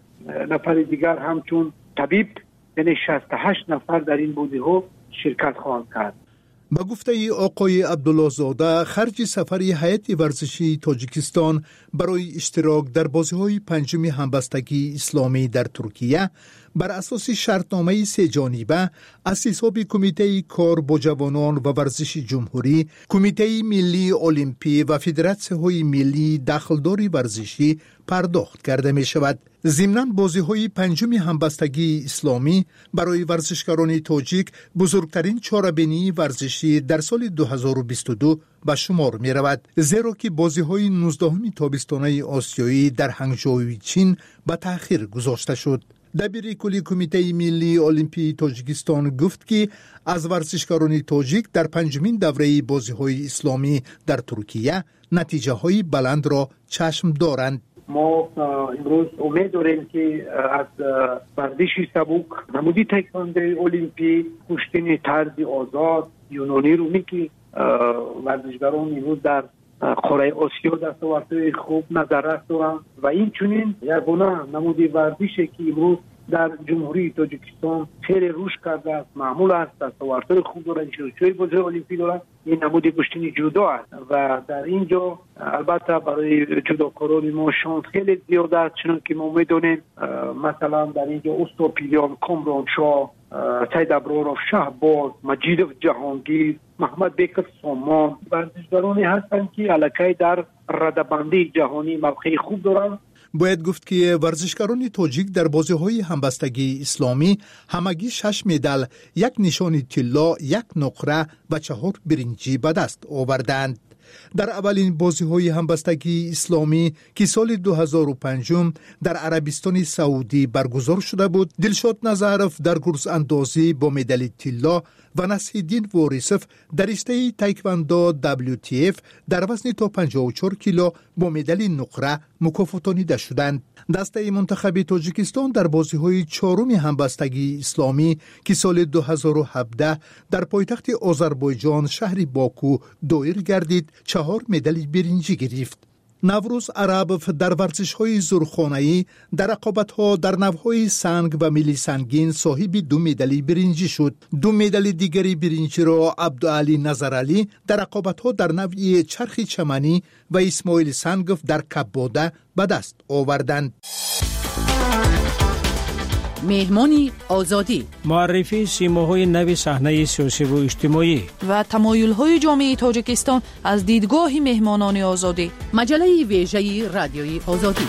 Speaker 22: نفر دیگر همچون طبیب، یعنی 68 نفر در این بازی‌ها شرکت خواهند کرد.
Speaker 5: با گفته آقای عبدالله‌زاده، خرج سفر هیئت ورزشی تاجیکستان برای اشتراک در بازی‌های پنجم همبستگی اسلامی در ترکیه بر اساس شرطنامه 3 جانبه از حساب کمیته کار با جوانان و ورزش جمهوری، کمیته ملی المپی و فدراسیون ملی دخلدار ورزشی پرداخت کرده می شود. ضمناً بازی‌های پنجم همبستگی اسلامی برای ورزشکاران تاجیک بزرگترین چاره‌بینی ورزشی در سال 2022 به شمار می رود، زیرا که بازی‌های 19 تابستانه آسیایی در هنگژو چین به تأخیر گذاشته شد. دبیر کلی کمیته ملی المپی تاجیکستان گفت که از ورزشکاران تاجیک در پنجمین دوره بازی‌های اسلامی در ترکیه نتیجه‌های بلند را چشم دارند.
Speaker 22: ما امروز امید داریم که از ورزش سبک، نمودی تایکواندو المپی، کشتی طرزی آزاد، یونانی رومی که ورزشکاران امروز در قاره آسیا دستاوردهای خوب نظر دارند و این چنین یگانه نمودی ورزشی که امروز در جمهوری تاجیکستان خیلی رشد کرده است، معمول است، دستاوردهای خوب دارند، شرکت‌های بازی المپی دارند. این نمود کشتی جودو است و در اینجا البته برای جودوکاران ما شانس خیلی زیاد است، چون که ما می‌دونیم مثلا در اینجا استوپیلیان، کامران شاه، سید ابرارов شهباز، مجید جهانگیر، محمد بیک سامان ورزشکارانی هستند که الکی در رده‌بندی جهانی موقع خوب دارند.
Speaker 5: باید گفت که ورزشکاران تاجیک در بازی‌های همبستگی اسلامی همگی 6 مدال، 1 نشان طلا، 1 نقره و 4 برنجی به دست آوردند. در اولین بازی‌های همبستگی اسلامی که سال 2005 در عربستان سعودی برگزار شده بود، دلشاد نظرف در گرز اندازی با مدال طلا و نصیرالدین وارثوف در رشته تایکواندو WTF در وزن تا 54 کیلو با مدال نقره مکافاتانیده شدند. دسته منتخب تاجیکستان در بازی‌های 4 همبستگی اسلامی که سال 2017 در پایتخت آذربایجان شهر باکو دایر گردید 4 مدال برنجی گرفت. نوروز عربف در ورزش‌های زورخانه‌ای در رقابت‌ها در نوع‌های سنگ و میلی سنگین صاحب 2 مدال برنجی شد. 2 مدال دیگری برنجی را عبدعلی نظرعلی در رقابت‌ها در نوع چرخ چمنی و اسماعیل سنگف در کباده به دست آوردند.
Speaker 23: مهمانی آزادی،
Speaker 15: معرفی سیماهای نو صحنه سیاسی و اجتماعی
Speaker 2: و تمایل‌های جامعه تاجیکستان از دیدگاه مهمانان آزادی.
Speaker 23: مجله ویژه رادیوی آزادی.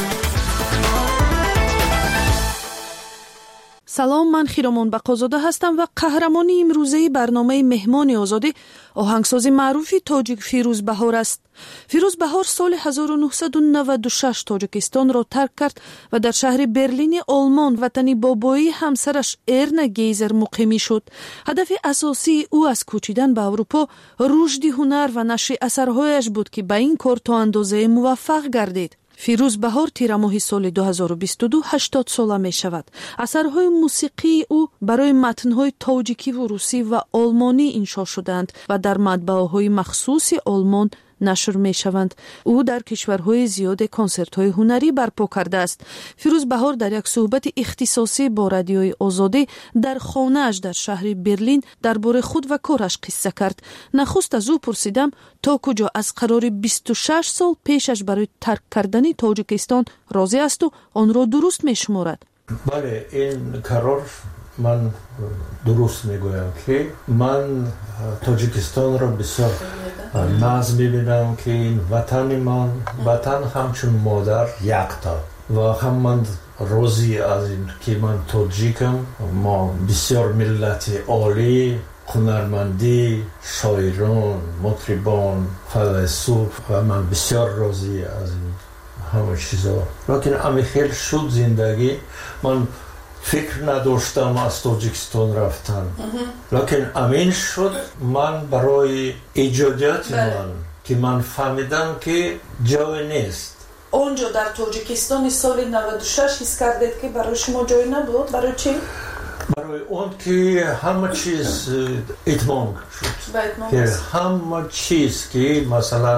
Speaker 2: سلام، من خیرمان بقازاده هستم و قهرمان امروزه برنامه مهمان آزادی آهنگساز معروف تاجیک فیروز بهار است. فیروز بهار سال 1996 تاجیکستان را ترک کرد و در شهر برلین آلمان وطن بابایی همسرش ارنا گیزر مقیمی شد. هدف اساسی او از کوچیدن به اروپا رشد هنر و نشر اثرهایش بود که به این کار تا اندازه موفق گردید. фирӯз баҳор тирамоҳи соли 2022 80 сола мешавад. асарҳои мусиқии ӯ барои матнҳои тоҷикиву русӣ ва олмонӣ иншо шудаанд ва дар матбаъаҳои махсуси олмон нашр мешаванд. ӯ дар кишварҳои зиёде консертҳои ҳунарӣ барпо кардааст. фирӯз баҳор дар як суҳбати ихтисосӣ бо радиои озодӣ дар хонааш дар шаҳри Берлин дар бораи худ ва кораш қисса кард. нахуст аз ӯ пурсидам то куҷо аз қарори 26 сол пешаш барои тарк кардани Тоҷикистон розӣ асту онро дуруст мешуморад.
Speaker 4: бале ин қарор ман дуруст мегӯям ки ман Тоҷикистонро бисёр наз мебинам ки ин ватани ман ватан ҳамчун модар якта ва ҳам ман розӣ аз ин ки ман тоҷикам. мо бисёр миллати олӣ ҳунармандӣ шоирон мутрибон файласуф ва ман бисёр розӣ аз ин ҳама чизо. лакин амихел шуд зиндагӣ ман фикр надоштам аз Тоҷикистон рафтан. лакин амин шуд ман барои иҷодиёти ман ки ман фаҳмидам ки ҷое нест.
Speaker 2: онҷо дар Тоҷикистони соли 96 ҳис кардед ки барои шумо ҷой набуд? барои чӣ?
Speaker 4: барои он ки ҳама чиз итмом шуд. ҳама чиз ки масалан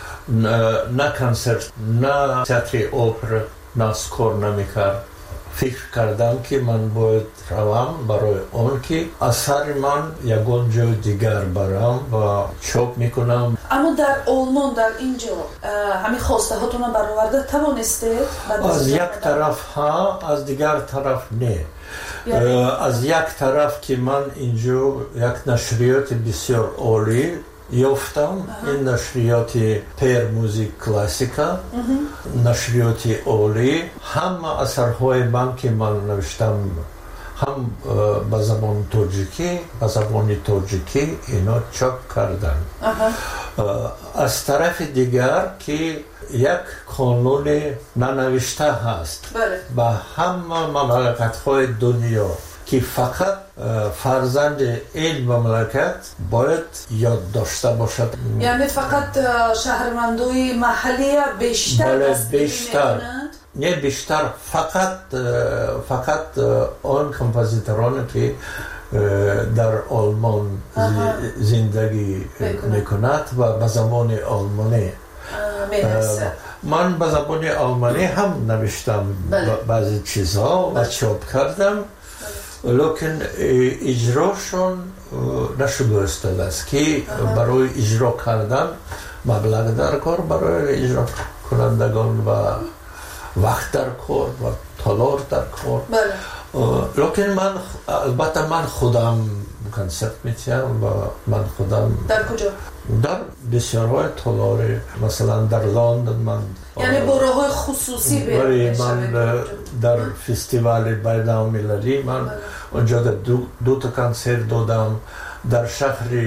Speaker 4: на консерт на театри опера нас кор намекард. фикр кардам ки ман бояд равам барои он ки асари ман ягон ҷои дигар барам ва чоп мекунам.
Speaker 2: аммо дар олмон дар ин ҷо ҳамин хостаҳотонро бароварда тавонистед?
Speaker 4: аз як тараф ҳа аз дигар тараф не. аз як тараф ки ман инҷо як нашриёти бисёр олӣ ёфтам. ин нашриёти пер музик классика нашриёти олӣ ҳама асарҳои ман ки ман навиштам ҳам ба забони тоҷикӣ ба забони тоҷикӣ ино чоп карданд. аз тарафи дигар ки як қонуни нанавишта ҳаст ба ҳама мамлакатҳои дунё ки фақат фарзанди ин мамлакат бояд ёд дошта бошад.
Speaker 2: яъне фақат шаҳрвандои маҳаллия бештар мекунанд?
Speaker 4: не бештар фақат он композитороне ки дар олмон зиндагӣ мекунад ва ба забони олмонӣ. ман ба забони олмонӣ ҳам навиштам баъзе чизҳо ва чоп кардам. лакин иҷрошон нашуда истодааст ки барои иҷро кардан маблағ дар кор барои иҷро кунандагон ва вақт дар кор ва толор дар кор. лакин ман албатта ман худам консерт метиҳам ва ман худам
Speaker 2: дар куҷо?
Speaker 4: дар бисёрҳои толори масалан дар Лондон ман
Speaker 2: яъне бо роҳҳои хусусӣ
Speaker 4: ман дар фестивали байналмилалӣ ман онҷо дута консерт додам. дар шаҳри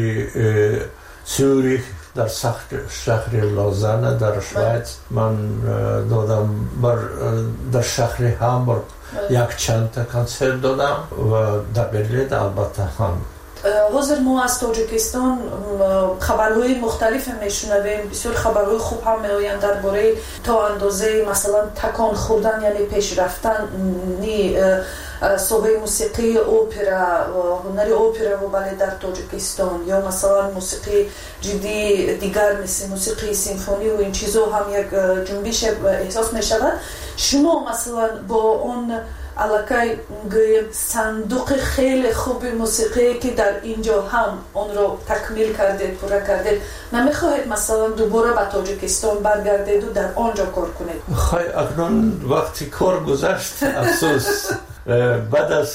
Speaker 4: Цюрих дар шаҳри Лозанна дар Швайц ман додам. дар шаҳри Ҳамбург якчандта консерт додам ва дар Берлин албатта ҳам.
Speaker 2: ҳозир мо аз Тоҷикистон хабарҳои мухталифе мешунавем. бисёр хабарҳои хуб ҳам меоянд дар бораи то андозаи масалан такон хӯрдан яъне пешрафтани соҳаи мусиқии опера ҳунари опера вобале дар Тоҷикистон ё масалан мусиқии ҷиддии дигар мисли мусиқии симфониву ин чизо ҳам як ҷунбише эҳсос мешавад. шумо масалан бо он аллакай гӯем сандуқи хеле хуби мусиқие ки дар ин ҷо ҳам онро такмил кардед пурра кардед намехоҳед масалан дубора ба Тоҷикистон баргардеду дар он ҷо кор кунед?
Speaker 4: хай акнун вақти кор гузашт. афсӯс баъд аз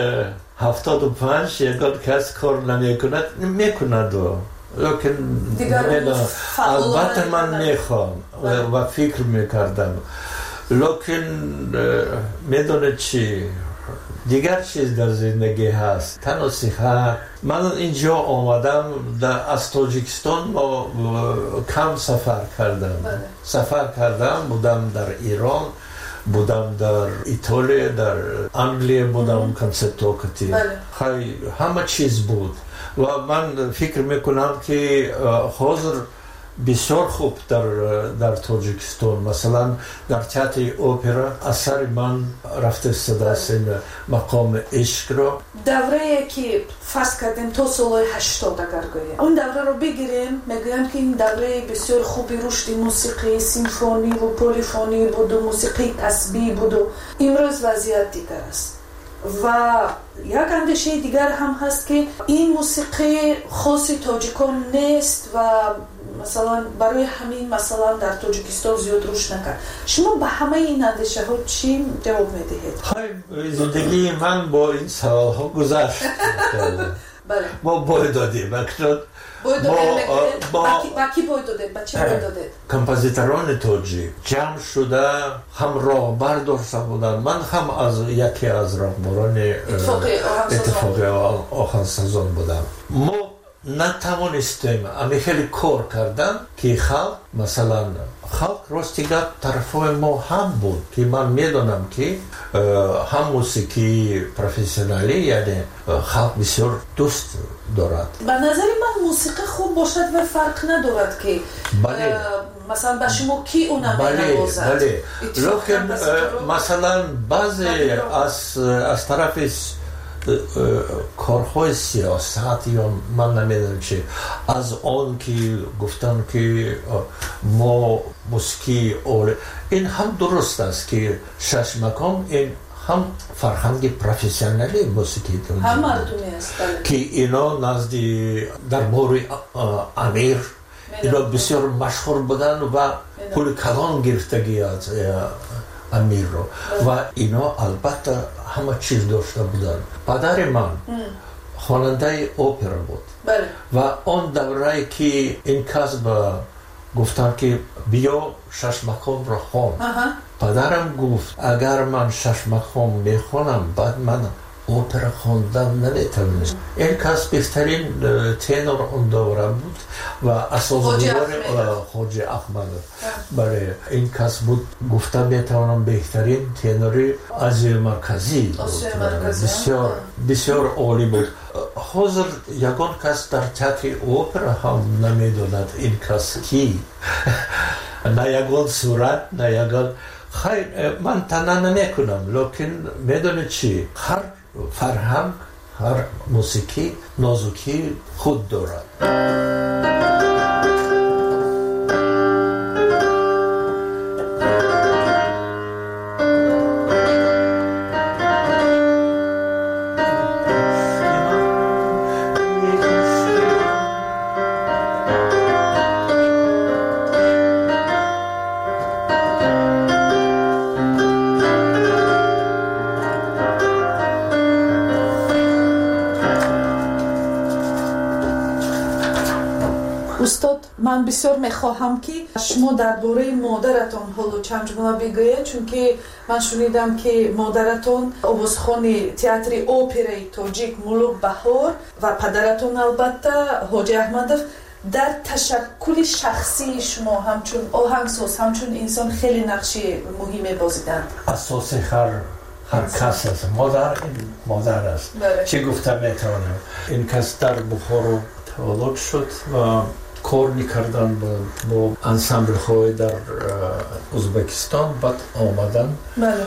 Speaker 4: 75 ягон кас кор намекунад мекунаду. лакин албатта ман мехоҳам ва фикр мекардам. лакин медонед чӣ дигар чиз дар зиндагӣ ҳаст. танҳо сиҳат. ман ин ҷо омадам аз Тоҷикистон кам сафар кардам. будам дар Ирон, будам дар Итолия, дар Англия будам консертокати. ҳама чиз буд. ва ман фикр мекунам ки ҳозир بسیار خوب در تاجیکستان، مثلا در تئاتر اپرا اثر من رفته استاده است مقام عشق را.
Speaker 2: دوره که فرض کردیم تا سال 80 اگر گوییم اون دوره رو بگیریم، میگویم که این دوره بسیار خوبی رشد موسیقی سیمفونی و پلیفونی بود و موسیقی تسبیح بود و امروز وضعیت دیگر است. و یک اندیشه دیگر هم هست که این موسیقی خاص تاجیکان نیست و مثلا برای همین مثلا در تاجیکستان زیاد رشد نکرد. شما به همه این اندیشه ها چی جواب میدهید؟
Speaker 4: زندگی من با این سوال ها گذشت. ما باید دادیم با
Speaker 2: کی باید دادید؟ با چه باید دادید؟
Speaker 4: کمپوزیتران تاجیک جمع شده هم راهبر داشته بودن. من هم از یکی از راهبران اتفاقی آهنگسازان بودم. ما نتوانستیم اما خیلی کار کردن که خلق مثلا خلق راستیگر طرفای ما هم بود که من میدونم که هم موسیقی پروفسیونالی یعنی خلق بسیار دوست دارد.
Speaker 2: به نظر من موسیقی خوب باشد و فرق ندارد که مثلا به شما کی اونم بنوازد.
Speaker 4: لیکن مثلا بعضی از طرف کارهای سیاست یا من نمیدونم چه از آن که گفتن که ما موسیقی این هم درست است که شش مقام این هم فرهنگ پروفسیونالی موسیقی
Speaker 2: هم مردمی است
Speaker 4: که اینا نزدی دربار امیر اینا بسیار مشهور بودن و پول کلان گرفتگی از امیر رو و اینا البته همه چیز داشته بودن. پدر من خواننده اپرا بود و آن دوره که این کس گفتن که بیا شش مقام را خوان. پدرم گفت اگر من شش مقام میخوانم بعد من اپرا خواندن نمیتونم. این کس بهترین تنور اون دوره بود و اساسنگار خواجه احمد برای این کس بود. گفتم میتونم بهترین تنوری آسیا مرکزی بود. بسیار بسیار عالی بود. حاضر یگان کس در تئاتر اپرا هم نمیدوند این کس کی نه یگان صورت نه یگان خیر من تنها نمیکنم. لیکن میدونید چی هر فرهنگ هر موسیقی نازکی خود دارد.
Speaker 2: استاد من بسیار میخواهم که شما درباره مادرتان حالا چند جمله بگویید، چون که من شنیدم که مادرتان آوازخوان تئاتر اپرای تاجیک ملوک بهار و پدرتان البته حاجی احمدов در تشکل شخصی شما همچون آهنگساز همچون انسان خیلی نقش مهمی بازیدند.
Speaker 4: اساس هر کس است. مادر است. چه گفتم میتونم این کس در بخارا تولد شد و کار میکردن با انسامبل های در ازبکستان. بعد آمدن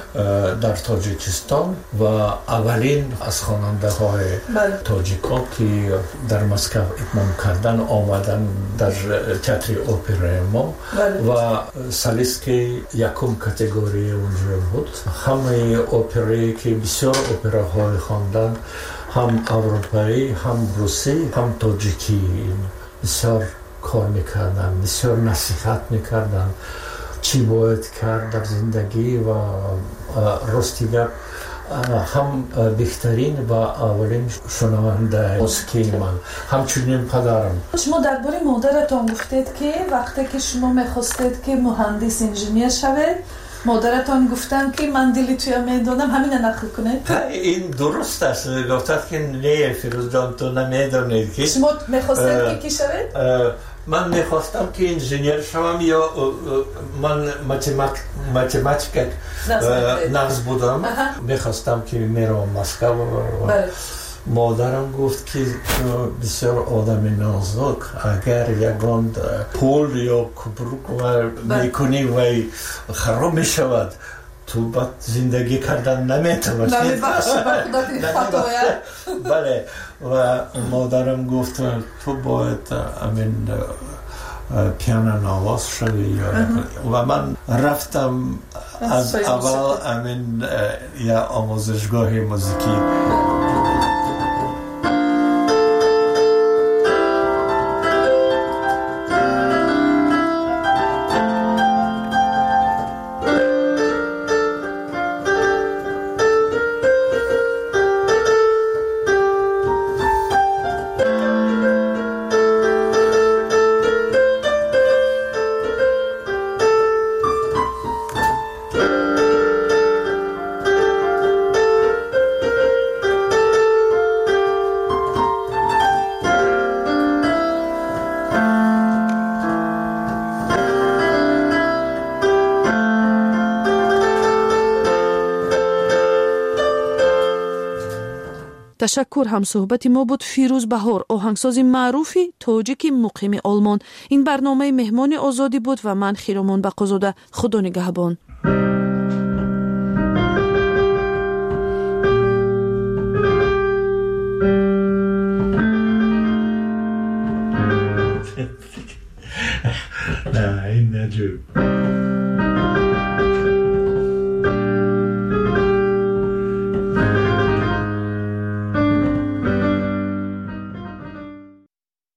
Speaker 4: در تاجیکستان و اولین از خواننده های تاجیکا که در مسکو اتمام کردن آمدن در تئاتر اپرای ما و سالیسک یکم کاتگوری اونجا بود. همه اپرایی که بسیار اپراهای خواندن هم اروپایی هم روسی هم تاجیکی بسیار کار میکردن، بسیار نصیحت میکردن چی باید کرد در زندگی و راستیگر هم بهترین و اولین شنونده موسیقی من همچنین پدرم.
Speaker 2: شما درباره مادرتان گفتید که وقتی که شما میخواستید که مهندس انجینیر شوید مادرتان گفتن که من دلی توی میدونم همین نقل کنید.
Speaker 4: این درست است. گفتند که نه فیروز جان تو نمیدونید که
Speaker 2: شما میخواستید که کی شوید؟
Speaker 4: من میخواستم که انجینیر شوم یا من متماتیک نقص بودم. میخواستم که میرم مسکو مادرم گفت که بسیار آدم نازک، اگر یگان پول یا کبروک میکنی و خراب میشود تو بعد زندگی کردن نمیتونی. بله. و مادرم گفت تو باید امین پیانو نواز شوی و من رفتم از اول امین یا آموزشگاه موسیقی.
Speaker 2: تشکر. هم صحبت ما بود فیروز بهار، آهنگساز معروفی تاجیک مقیم آلمان. این برنامه مهمان آزادی بود و من خیرامان بقازاده. خدا نگهبان.
Speaker 4: نه این نجوب